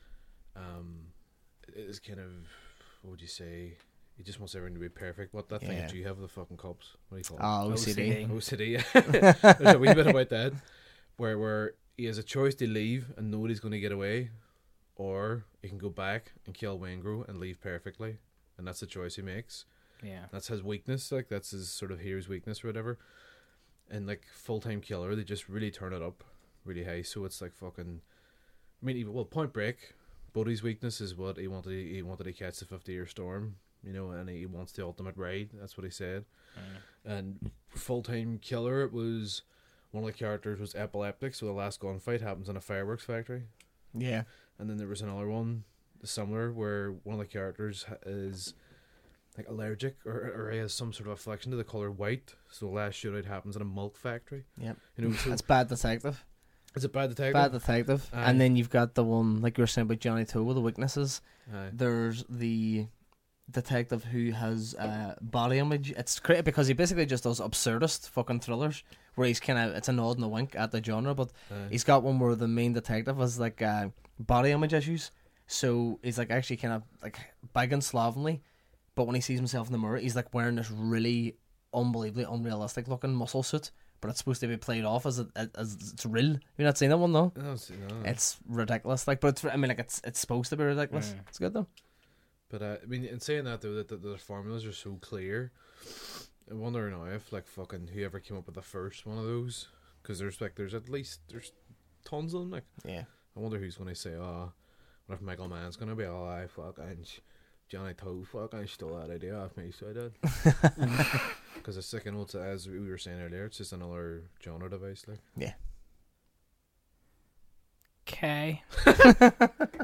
is kind of, what would you say? He just wants everything to be perfect. What that thing that you have with the fucking cups? What do you call it? OCD. OCD. There's a wee bit about that, where he has a choice to leave and know that he's going to get away, or he can go back and kill Waingro and leave perfectly, and that's the choice he makes. Yeah, that's his weakness. Like, that's his sort of hero's weakness or whatever. And like Full-Time Killer, they just really turn it up really high. So it's like fucking. I mean, even Point Break, Buddy's weakness is what he wanted. He wanted to catch the 50-year storm, you know, and he wants the ultimate ride. That's what he said. And Full-Time Killer, it was one of the characters was epileptic, so the last gunfight happens in a fireworks factory. Yeah. And then there was another one similar where one of the characters is like allergic or he has some sort of affliction to the color white, so the last shootout happens in a milk factory. Yep. You know, so that's Bad Detective. Is it Bad Detective? Bad Detective. And then you've got the one like you were saying about Johnny To with the weaknesses. There's the detective who has body image. It's great because he basically just does absurdist fucking thrillers where he's kind of, it's a nod and a wink at the genre, but he's got one where the main detective has like body image issues, so he's like actually kind of like big and slovenly, but when he sees himself in the mirror he's like wearing this really unbelievably unrealistic looking muscle suit, but it's supposed to be played off as it's real. You've not seen that one though? No. It's ridiculous, like, but it's, I mean, like it's supposed to be ridiculous. It's good though. But I mean, in saying that though, that the formulas are so clear, I wonder now if like fucking whoever came up with the first one of those, because there's tons of them. Like, yeah, I wonder who's going to say, what if Michael Mann's going to be all I fucking Johnny To fucking stole that idea off me, so I did. Because the second one, as we were saying earlier, it's just another genre device, like. Yeah. Okay.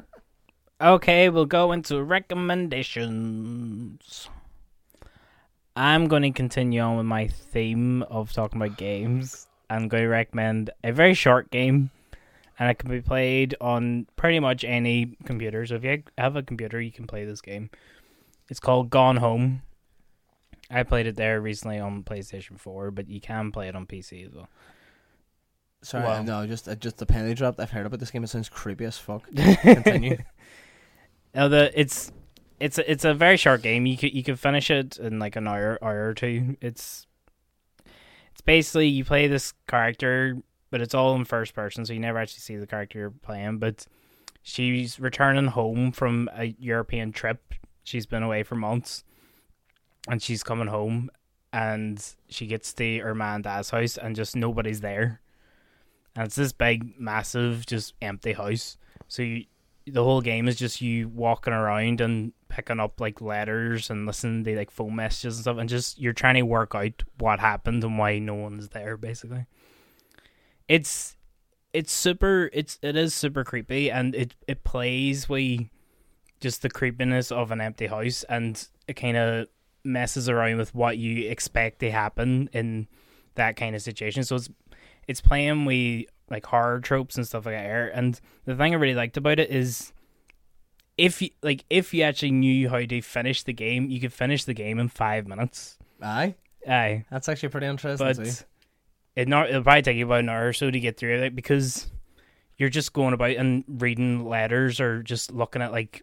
Okay, we'll go into recommendations. I'm going to continue on with my theme of talking about games. I'm going to recommend a very short game, and it can be played on pretty much any computer. So if you have a computer, you can play this game. It's called Gone Home. I played it there recently on PlayStation 4, but you can play it on PC as well. Sorry, Well- no, just the penny dropped. I've heard about this game. It sounds creepy as fuck. Continue. Now it's a very short game. You can finish it in like an hour or two. It's basically you play this character, but it's all in first person, so you never actually see the character you're playing. But she's returning home from a European trip. She's been away for months, and she's coming home, and she gets to her man and dad's house, and just nobody's there. And it's this big, massive, just empty house. So the whole game is just you walking around and picking up like letters and listening to like phone messages and stuff, and just you're trying to work out what happened and why no one's there. Basically, it is super creepy, and it plays with just the creepiness of an empty house, and it kind of messes around with what you expect to happen in that kind of situation. So it's playing with like horror tropes and stuff like that. And the thing I really liked about it is if you actually knew how to finish the game, you could finish the game in 5 minutes. Aye. That's actually pretty interesting. But it'll probably take you about an hour or so to get through it, because you're just going about and reading letters or just looking at like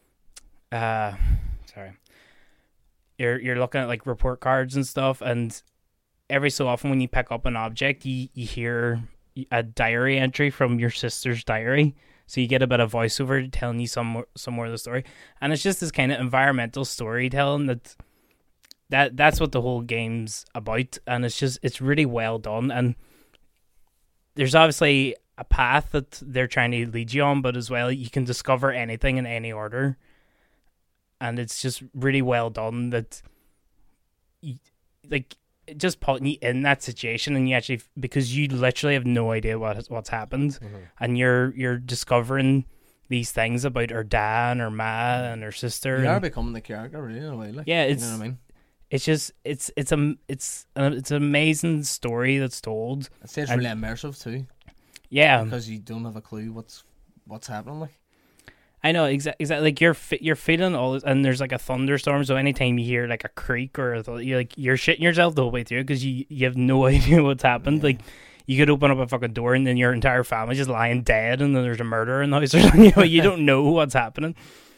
you're looking at like report cards and stuff, and every so often when you pick up an object, you hear a diary entry from your sister's diary, so you get a bit of voiceover telling you some more of the story, and it's just this kind of environmental storytelling that's what the whole game's about, and it's really well done. And there's obviously a path that they're trying to lead you on, but as well you can discover anything in any order, and it's just really well done that just putting you in that situation, and you actually, because you literally have no idea what's happened, and you're discovering these things about her dad and her ma and her sister. You are becoming the character, really, in a way. Like, yeah, you know what I mean. It's just it's an amazing story that's told. It's really immersive too. Yeah, because you don't have a clue what's happening. Like, I know exactly. Like you're feeling all this, and there's like a thunderstorm. So anytime you hear like a creak or you're shitting yourself the whole way through, because you have no idea what's happened. Yeah. Like you could open up a fucking door and then your entire family's just lying dead, and then there's a murder in the house or something. You don't know what's happening.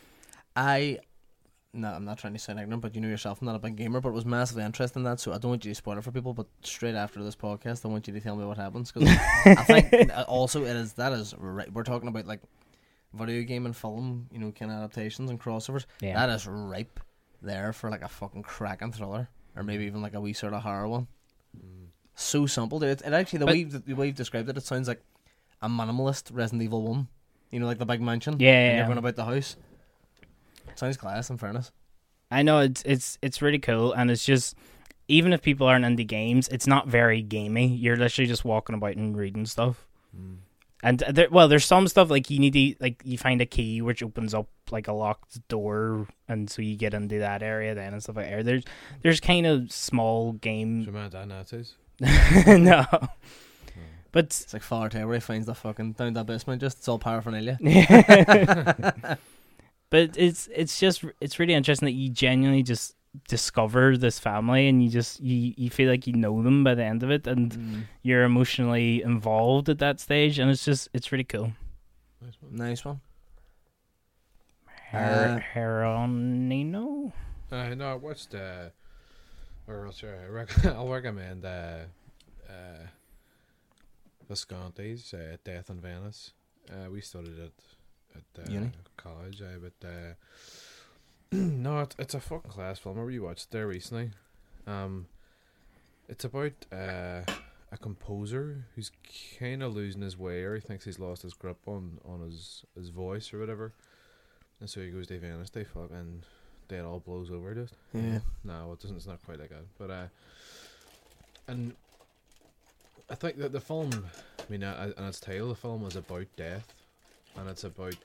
No, I'm not trying to sound ignorant, but you know yourself, I'm not a big gamer, but it was massively interested in that, so I don't want you to spoil it for people, but straight after this podcast, I want you to tell me what happens, because I think also that is right. We're talking about like video game and film, kind of adaptations and crossovers. Yeah. That is ripe there for like a fucking cracking thriller, or maybe even like a wee sort of horror one. So simple, dude. It actually, the way you've described it, it sounds like a minimalist Resident Evil 1. Like the big mansion. Yeah. And you're going about the house. Sounds class, in fairness. I know, it's really cool, and it's just, even if people aren't into games, it's not very gamey. You're literally just walking about and reading stuff. And there's some stuff like you need to, like, you find a key which opens up like a locked door, and so you get into that area then and stuff like that. There's kind of small game. No. But it's like Fallout where he finds the fucking down that basement, it's all paraphernalia. But it's really interesting that you genuinely just discover this family, and you feel like you know them by the end of it, and you're emotionally involved at that stage, and it's really cool. Nice one. Heronino? No, I watched I'll recommend Visconti's Death in Venice. We studied it at uni college, but no, it's a fucking class film. I remember you watched it there recently. It's about a composer who's kind of losing his way, or he thinks he's lost his grip on his voice or whatever, and so he goes to Venice. They fucking it all blows over just. Yeah. No, it doesn't. It's not quite like that. But and I think that the film, I mean, and its title, the film is about death. And it's about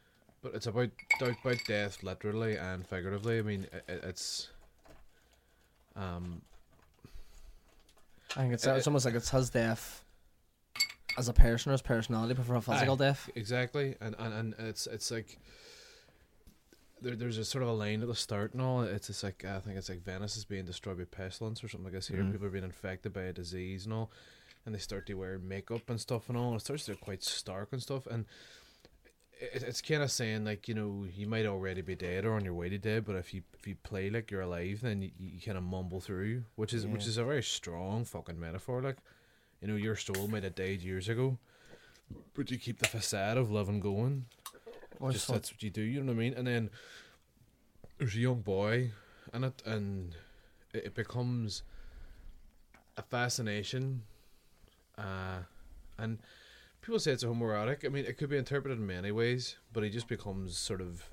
death literally and figuratively. I mean, it's I think it's almost like it's his death as a person or his personality before a physical death. Exactly, and it's like there's a sort of a line at the start and all. It's just like I think it's like Venice is being destroyed by pestilence or something like this. Here, people are being infected by a disease and all, and they start to wear makeup and stuff and all. And it starts to get quite stark and stuff, and it's kind of saying like, you know, you might already be dead or on your way to dead, but if you play like you're alive, then you kind of mumble through, which is a very strong fucking metaphor. Like, you know, your soul might have died years ago, but you keep the facade of living going. Just that's what you do, you know what I mean? And then there's a young boy in it, and it becomes a fascination, and people say it's a homoerotic. I mean, it could be interpreted in many ways, but he just becomes sort of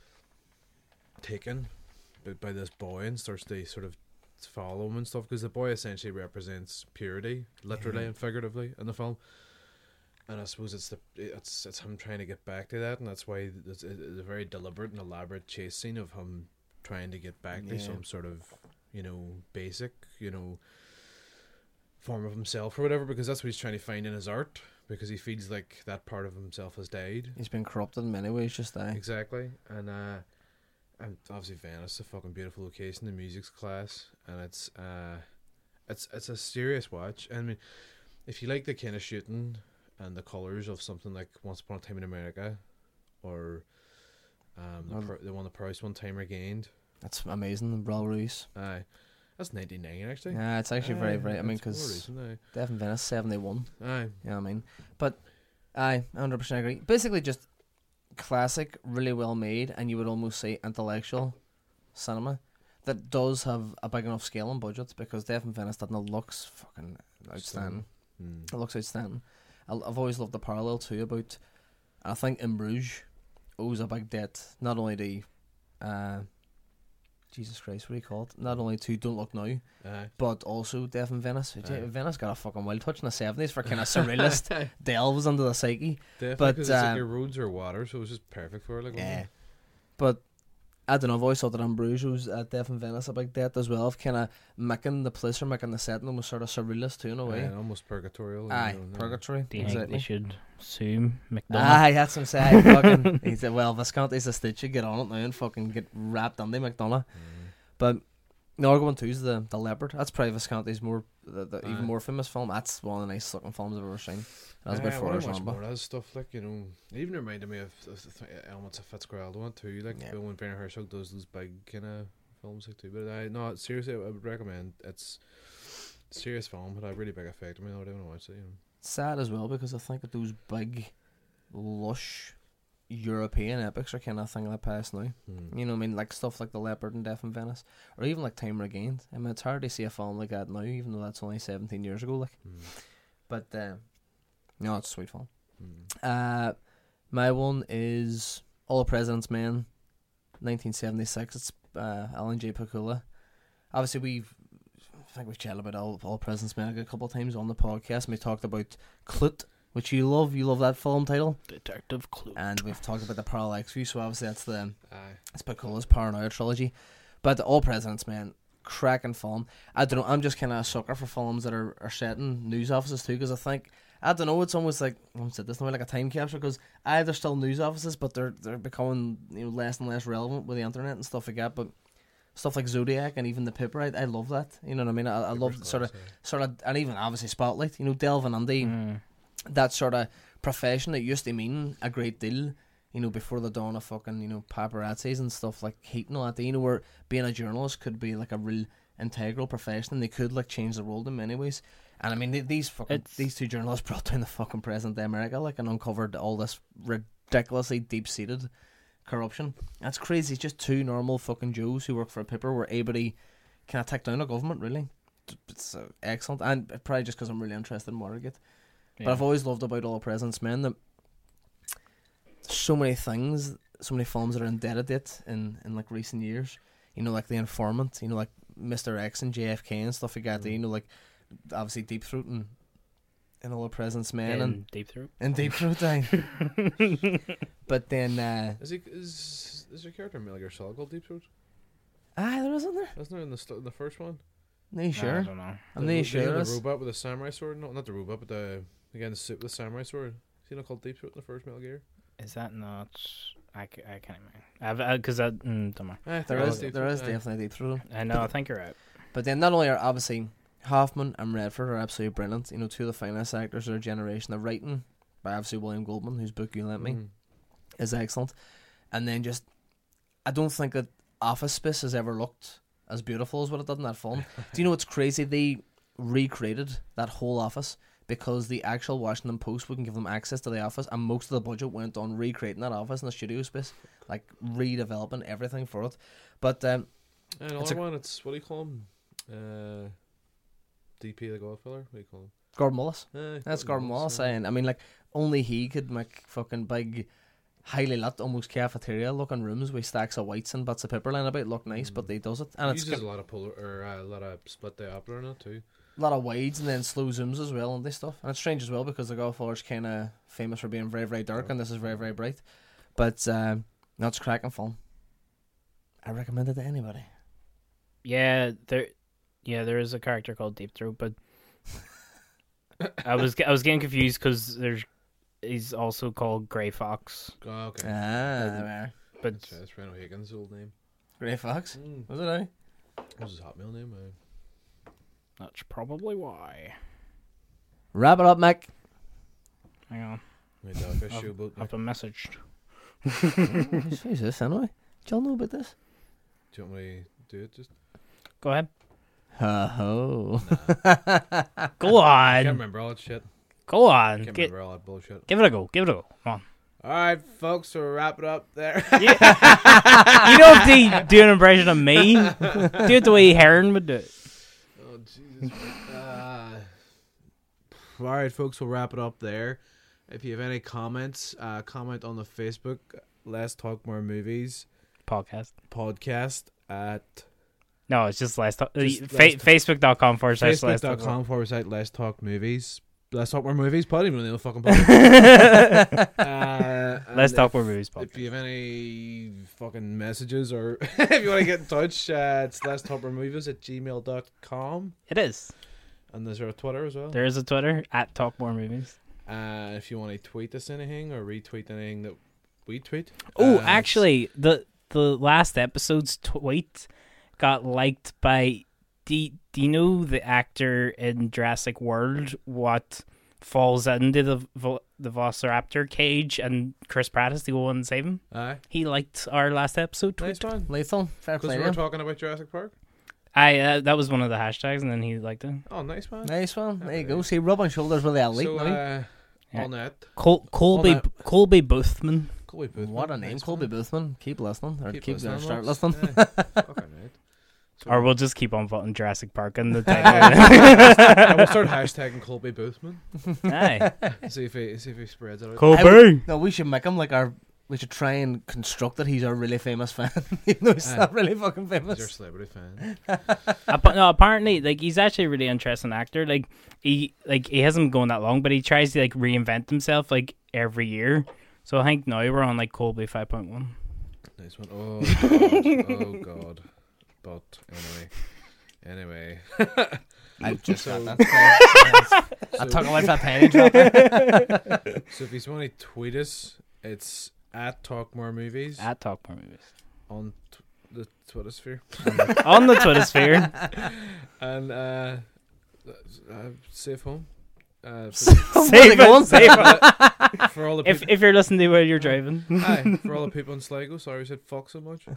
taken by this boy and starts to sort of follow him and stuff, because the boy essentially represents purity, literally and figuratively, in the film. And I suppose it's him trying to get back to that, and that's why it's a very deliberate and elaborate chase scene of him trying to get back to some sort of, you know, basic, you know, form of himself or whatever, because that's what he's trying to find in his art, because he feels like that part of himself has died. He's been corrupted in many ways, just there. Exactly, and obviously Venice, a fucking beautiful location. The music's class, and it's a serious watch. I mean, if you like the kind of shooting and the colours of something like Once Upon a Time in America, or the one that Price One Time Regained. That's amazing, Bral Ruiz. Aye, that's 99 actually. Yeah, it's actually very, very. I mean, because Death in Venice 71. Aye, you know what I mean. But I 100% agree. Basically, just classic, really well made, and you would almost say intellectual cinema that does have a big enough scale and budget, because Death in Venice looks fucking outstanding. It looks outstanding. I've always loved the parallel too about, I think In Bruges owes a big debt not only to Jesus Christ, what do you call it? Not only to Don't Look Now, but also Death in Venice. Venice got a fucking wild touch in the 70s for kind of surrealist delves into the psyche. Definitely, but because it's like your roads are water, so it's just perfect for it. Like, yeah, but I don't know, I've always thought that In Bruges owes Death in Venice a big debt as well, of kind of making the place or making the setting almost sort of surrealist too, in a way. Almost purgatorial. Aye, purgatory. Do you think they should sue McDonagh? Aye, that's what I'm saying. Fucking, he said, well, Visconti's a stitch, you get on it now and fucking get wrapped under McDonagh. But the other one too is the Leopard. That's probably Visconti's even more famous film. That's one of the nicest looking films I've ever seen. That's about 4 hours long. More of that stuff, like, you know, it even reminded me of elements of Fitzgerald one too, like when Werner Herzog does those big kind of films like too. But seriously, I would recommend. It's a serious film, but a really big effect. I mean, I would want to watch it. You know. Sad as well, because I think that those big, lush European epics are kind of a thing of the past now. You know what I mean? Like stuff like The Leopard and Death in Venice, or even like Time Regained. I mean, it's hard to see a film like that now, even though that's only 17 years ago. Like, but no, it's a sweet film. My one is All the President's Men, 1976. It's Alan J. Pakula. Obviously, I think we've chatted about All the President's Men a couple of times on the podcast. And we talked about Clute, which you love. You love that film title, Detective Clute. And we've talked about the Parallax View, so obviously that's it's Pakula's Paranoia trilogy. But All President's Men, cracking film. I don't know, I'm just kind of a sucker for films that are set in news offices too, because I think, I don't know, it's almost like, I said this, like a time capsule, because they're still news offices, but they're becoming, you know, less and less relevant with the internet and stuff like that. But stuff like Zodiac and even The Paper, I love that. You know what I mean? I love sort of, and even obviously Spotlight. You know, delving into that sort of profession that used to mean a great deal, you know, before the dawn of fucking, you know, paparazzis and stuff like Heat and all that. You know, where being a journalist could be like a real integral profession, and they could like change the world in many ways. And I mean, these two journalists brought down the fucking present day America, like, and uncovered all this ridiculously deep-seated corruption. That's crazy. It's just two normal fucking Joes who work for a paper were able to kind of take down a government, really. It's excellent. And probably just because I'm really interested in Watergate. Yeah. But I've always loved about All the President's Men that so many things, so many films that are indebted to it in like recent years. You know, like The Informant, you know, like Mr. X and JFK and stuff like that. You know, like obviously Deep Throat and All the President's Men and Deep Throat. And Deep Throat, But then is your character Metal Gear Solid called Deep Throat? Aye, there isn't there. Isn't there in the first one? Are you sure? I don't know. I'm not sure. The there is. robot with the samurai sword. No, not the robot, but the suit with the samurai sword. Seen it called Deep Throat in the first Metal Gear? Is that not? I can't remember. Because that don't matter. There is definitely Deep Throat. I know. I think you're right. But then not only are obviously Hoffman and Redford are absolutely brilliant. You know, two of the finest actors of their generation. The writing by obviously William Goldman, whose book You Lent Me, is excellent. And then just, I don't think that Office Space has ever looked as beautiful as what it did in that film. Do you know what's crazy? They recreated that whole office because the actual Washington Post wouldn't give them access to the office, and most of the budget went on recreating that office in the studio space, like redeveloping everything for it. But another one, it's what do you call him? DP the Godfather. What do you call him? Gordon Willis. That's Gordon Willis saying. I mean, like, only he could make fucking big, highly lit, almost cafeteria looking rooms with stacks of whites and bits of pepper line about look nice, but he does it. And He it's uses got a lot of a lot of split diopter in it too. a lot of wides and then slow zooms as well and this stuff. And it's strange as well because the Godfather's kind of famous for being very, very dark, and this is very, very bright. But that's cracking film. I recommend it to anybody. Yeah, there is a character called Deep Throat, but I was getting confused because he's also called Grey Fox. Oh, okay. There. But That's Reno Higgins' old name. Grey Fox? Was it, eh? What was his hotmail name? that's probably why. Wrap it up, Mick. Hang on. I've been messaged. Who's this anyway? Do y'all know about this? Do you want me to do it? Just Go ahead. Ho. Go I can't on. remember all that shit. Go on. Can't remember all that bullshit. Give it a go. Give it a go. Come on. Alright, folks, we'll wrap it up there. You don't do an impression of me. Do it the way Heron would do it. Oh, Jesus. Alright, folks, we'll wrap it up there. If you have any comments, comment on the Facebook Let's Talk More Movies podcast at... No, it's just Let's Talk. Facebook.com Facebook.com/. Let's Talk Movies. Let's Talk More Movies. Probably even know the fucking podcast. Let's Talk More Movies podcast. If you have any fucking messages or if you want to get in touch, it's Let's Talk More Movies at gmail.com. It is. And is there a Twitter as well? There is a Twitter at Talk More Movies. If you want to tweet us anything or retweet anything that we tweet. Oh, actually, the last episode's tweet got liked by. Do you know the actor in Jurassic World? What falls into the Velociraptor cage and Chris Pratt has to go and save him? Aye. He liked our last episode. Nice one. Lethal. Fair Because play. we were talking about Jurassic Park. That was one of the hashtags, and then he liked it. Oh, nice one. Nice one. There you go. See, rubbing shoulders with the elite. So, now. on that. Colby that. Boothman. Colby Boothman. What a name, Nice Colby one. Boothman. Keep listening. Or keep listening, start lads. listening. Yeah. Fucking right. So, Or we'll just keep on putting Jurassic Park in the title. yeah, we'll start hashtagging Colby Boothman. Aye. See if he spreads it out. Colby. No, we should make him like our. We should try and construct that he's our really famous fan, even though he's not really fucking He's your famous. celebrity fan. No, apparently, like, he's actually a really interesting actor. Like he hasn't been going that long, but he tries to like reinvent himself like every year. So I think now we're on like Colby 5.1. Nice one. Oh god. Oh god. But anyway. I've just So- got that. I took away that penny dropper. So if you want to tweet us, it's at Talk More Movies At Talk More Movies. on the Twitter sphere. On the Twitter sphere. And safe home. Save it. For all the people, If you're listening to where you're driving. aye, for all the people in Sligo, sorry I said fuck so much.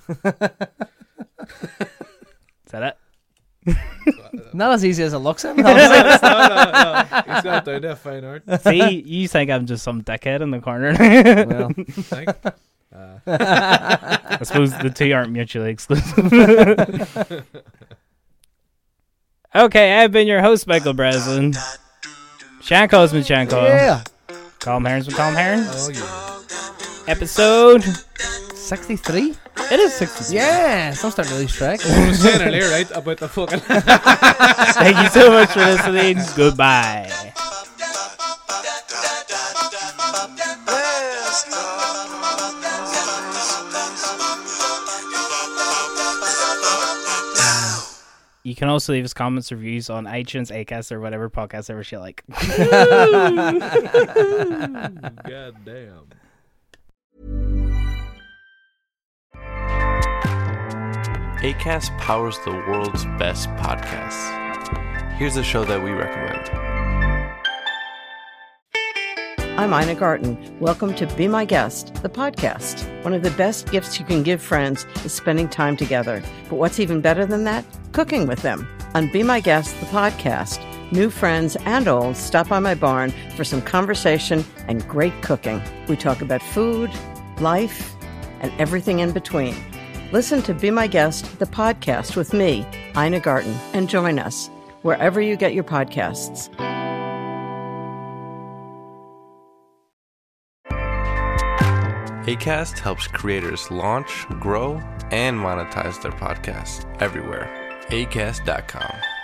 Is that it? Not as easy as it looks. No. He's got it down to a fine art. See, you think I'm just some dickhead in the corner. Well, Thank. I suppose the two aren't mutually exclusive. Okay, I've been your host, Michael Breslin. Shanko's been Shanko. yeah. Colm Heron's been Colm Heron. Oh yeah. Episode. 63? It is 63. Yeah. Some start really strike. I was saying earlier, right, about the fucking. Thank you so much for listening. Goodbye. Let's talk. You can also leave us comments, reviews on iTunes, Acast, or whatever podcast service you like. God damn. Acast powers the world's best podcasts. Here's a show that we recommend. I'm Ina Garten. Welcome to Be My Guest, the podcast. One of the best gifts you can give friends is spending time together. But what's even better than that? Cooking with them. On Be My Guest, the podcast, new friends and old stop by my barn for some conversation and great cooking. We talk about food, life, and everything in between. Listen to Be My Guest, the podcast with me, Ina Garten, and join us wherever you get your podcasts. Acast helps creators launch, grow, and monetize their podcasts everywhere. Acast.com.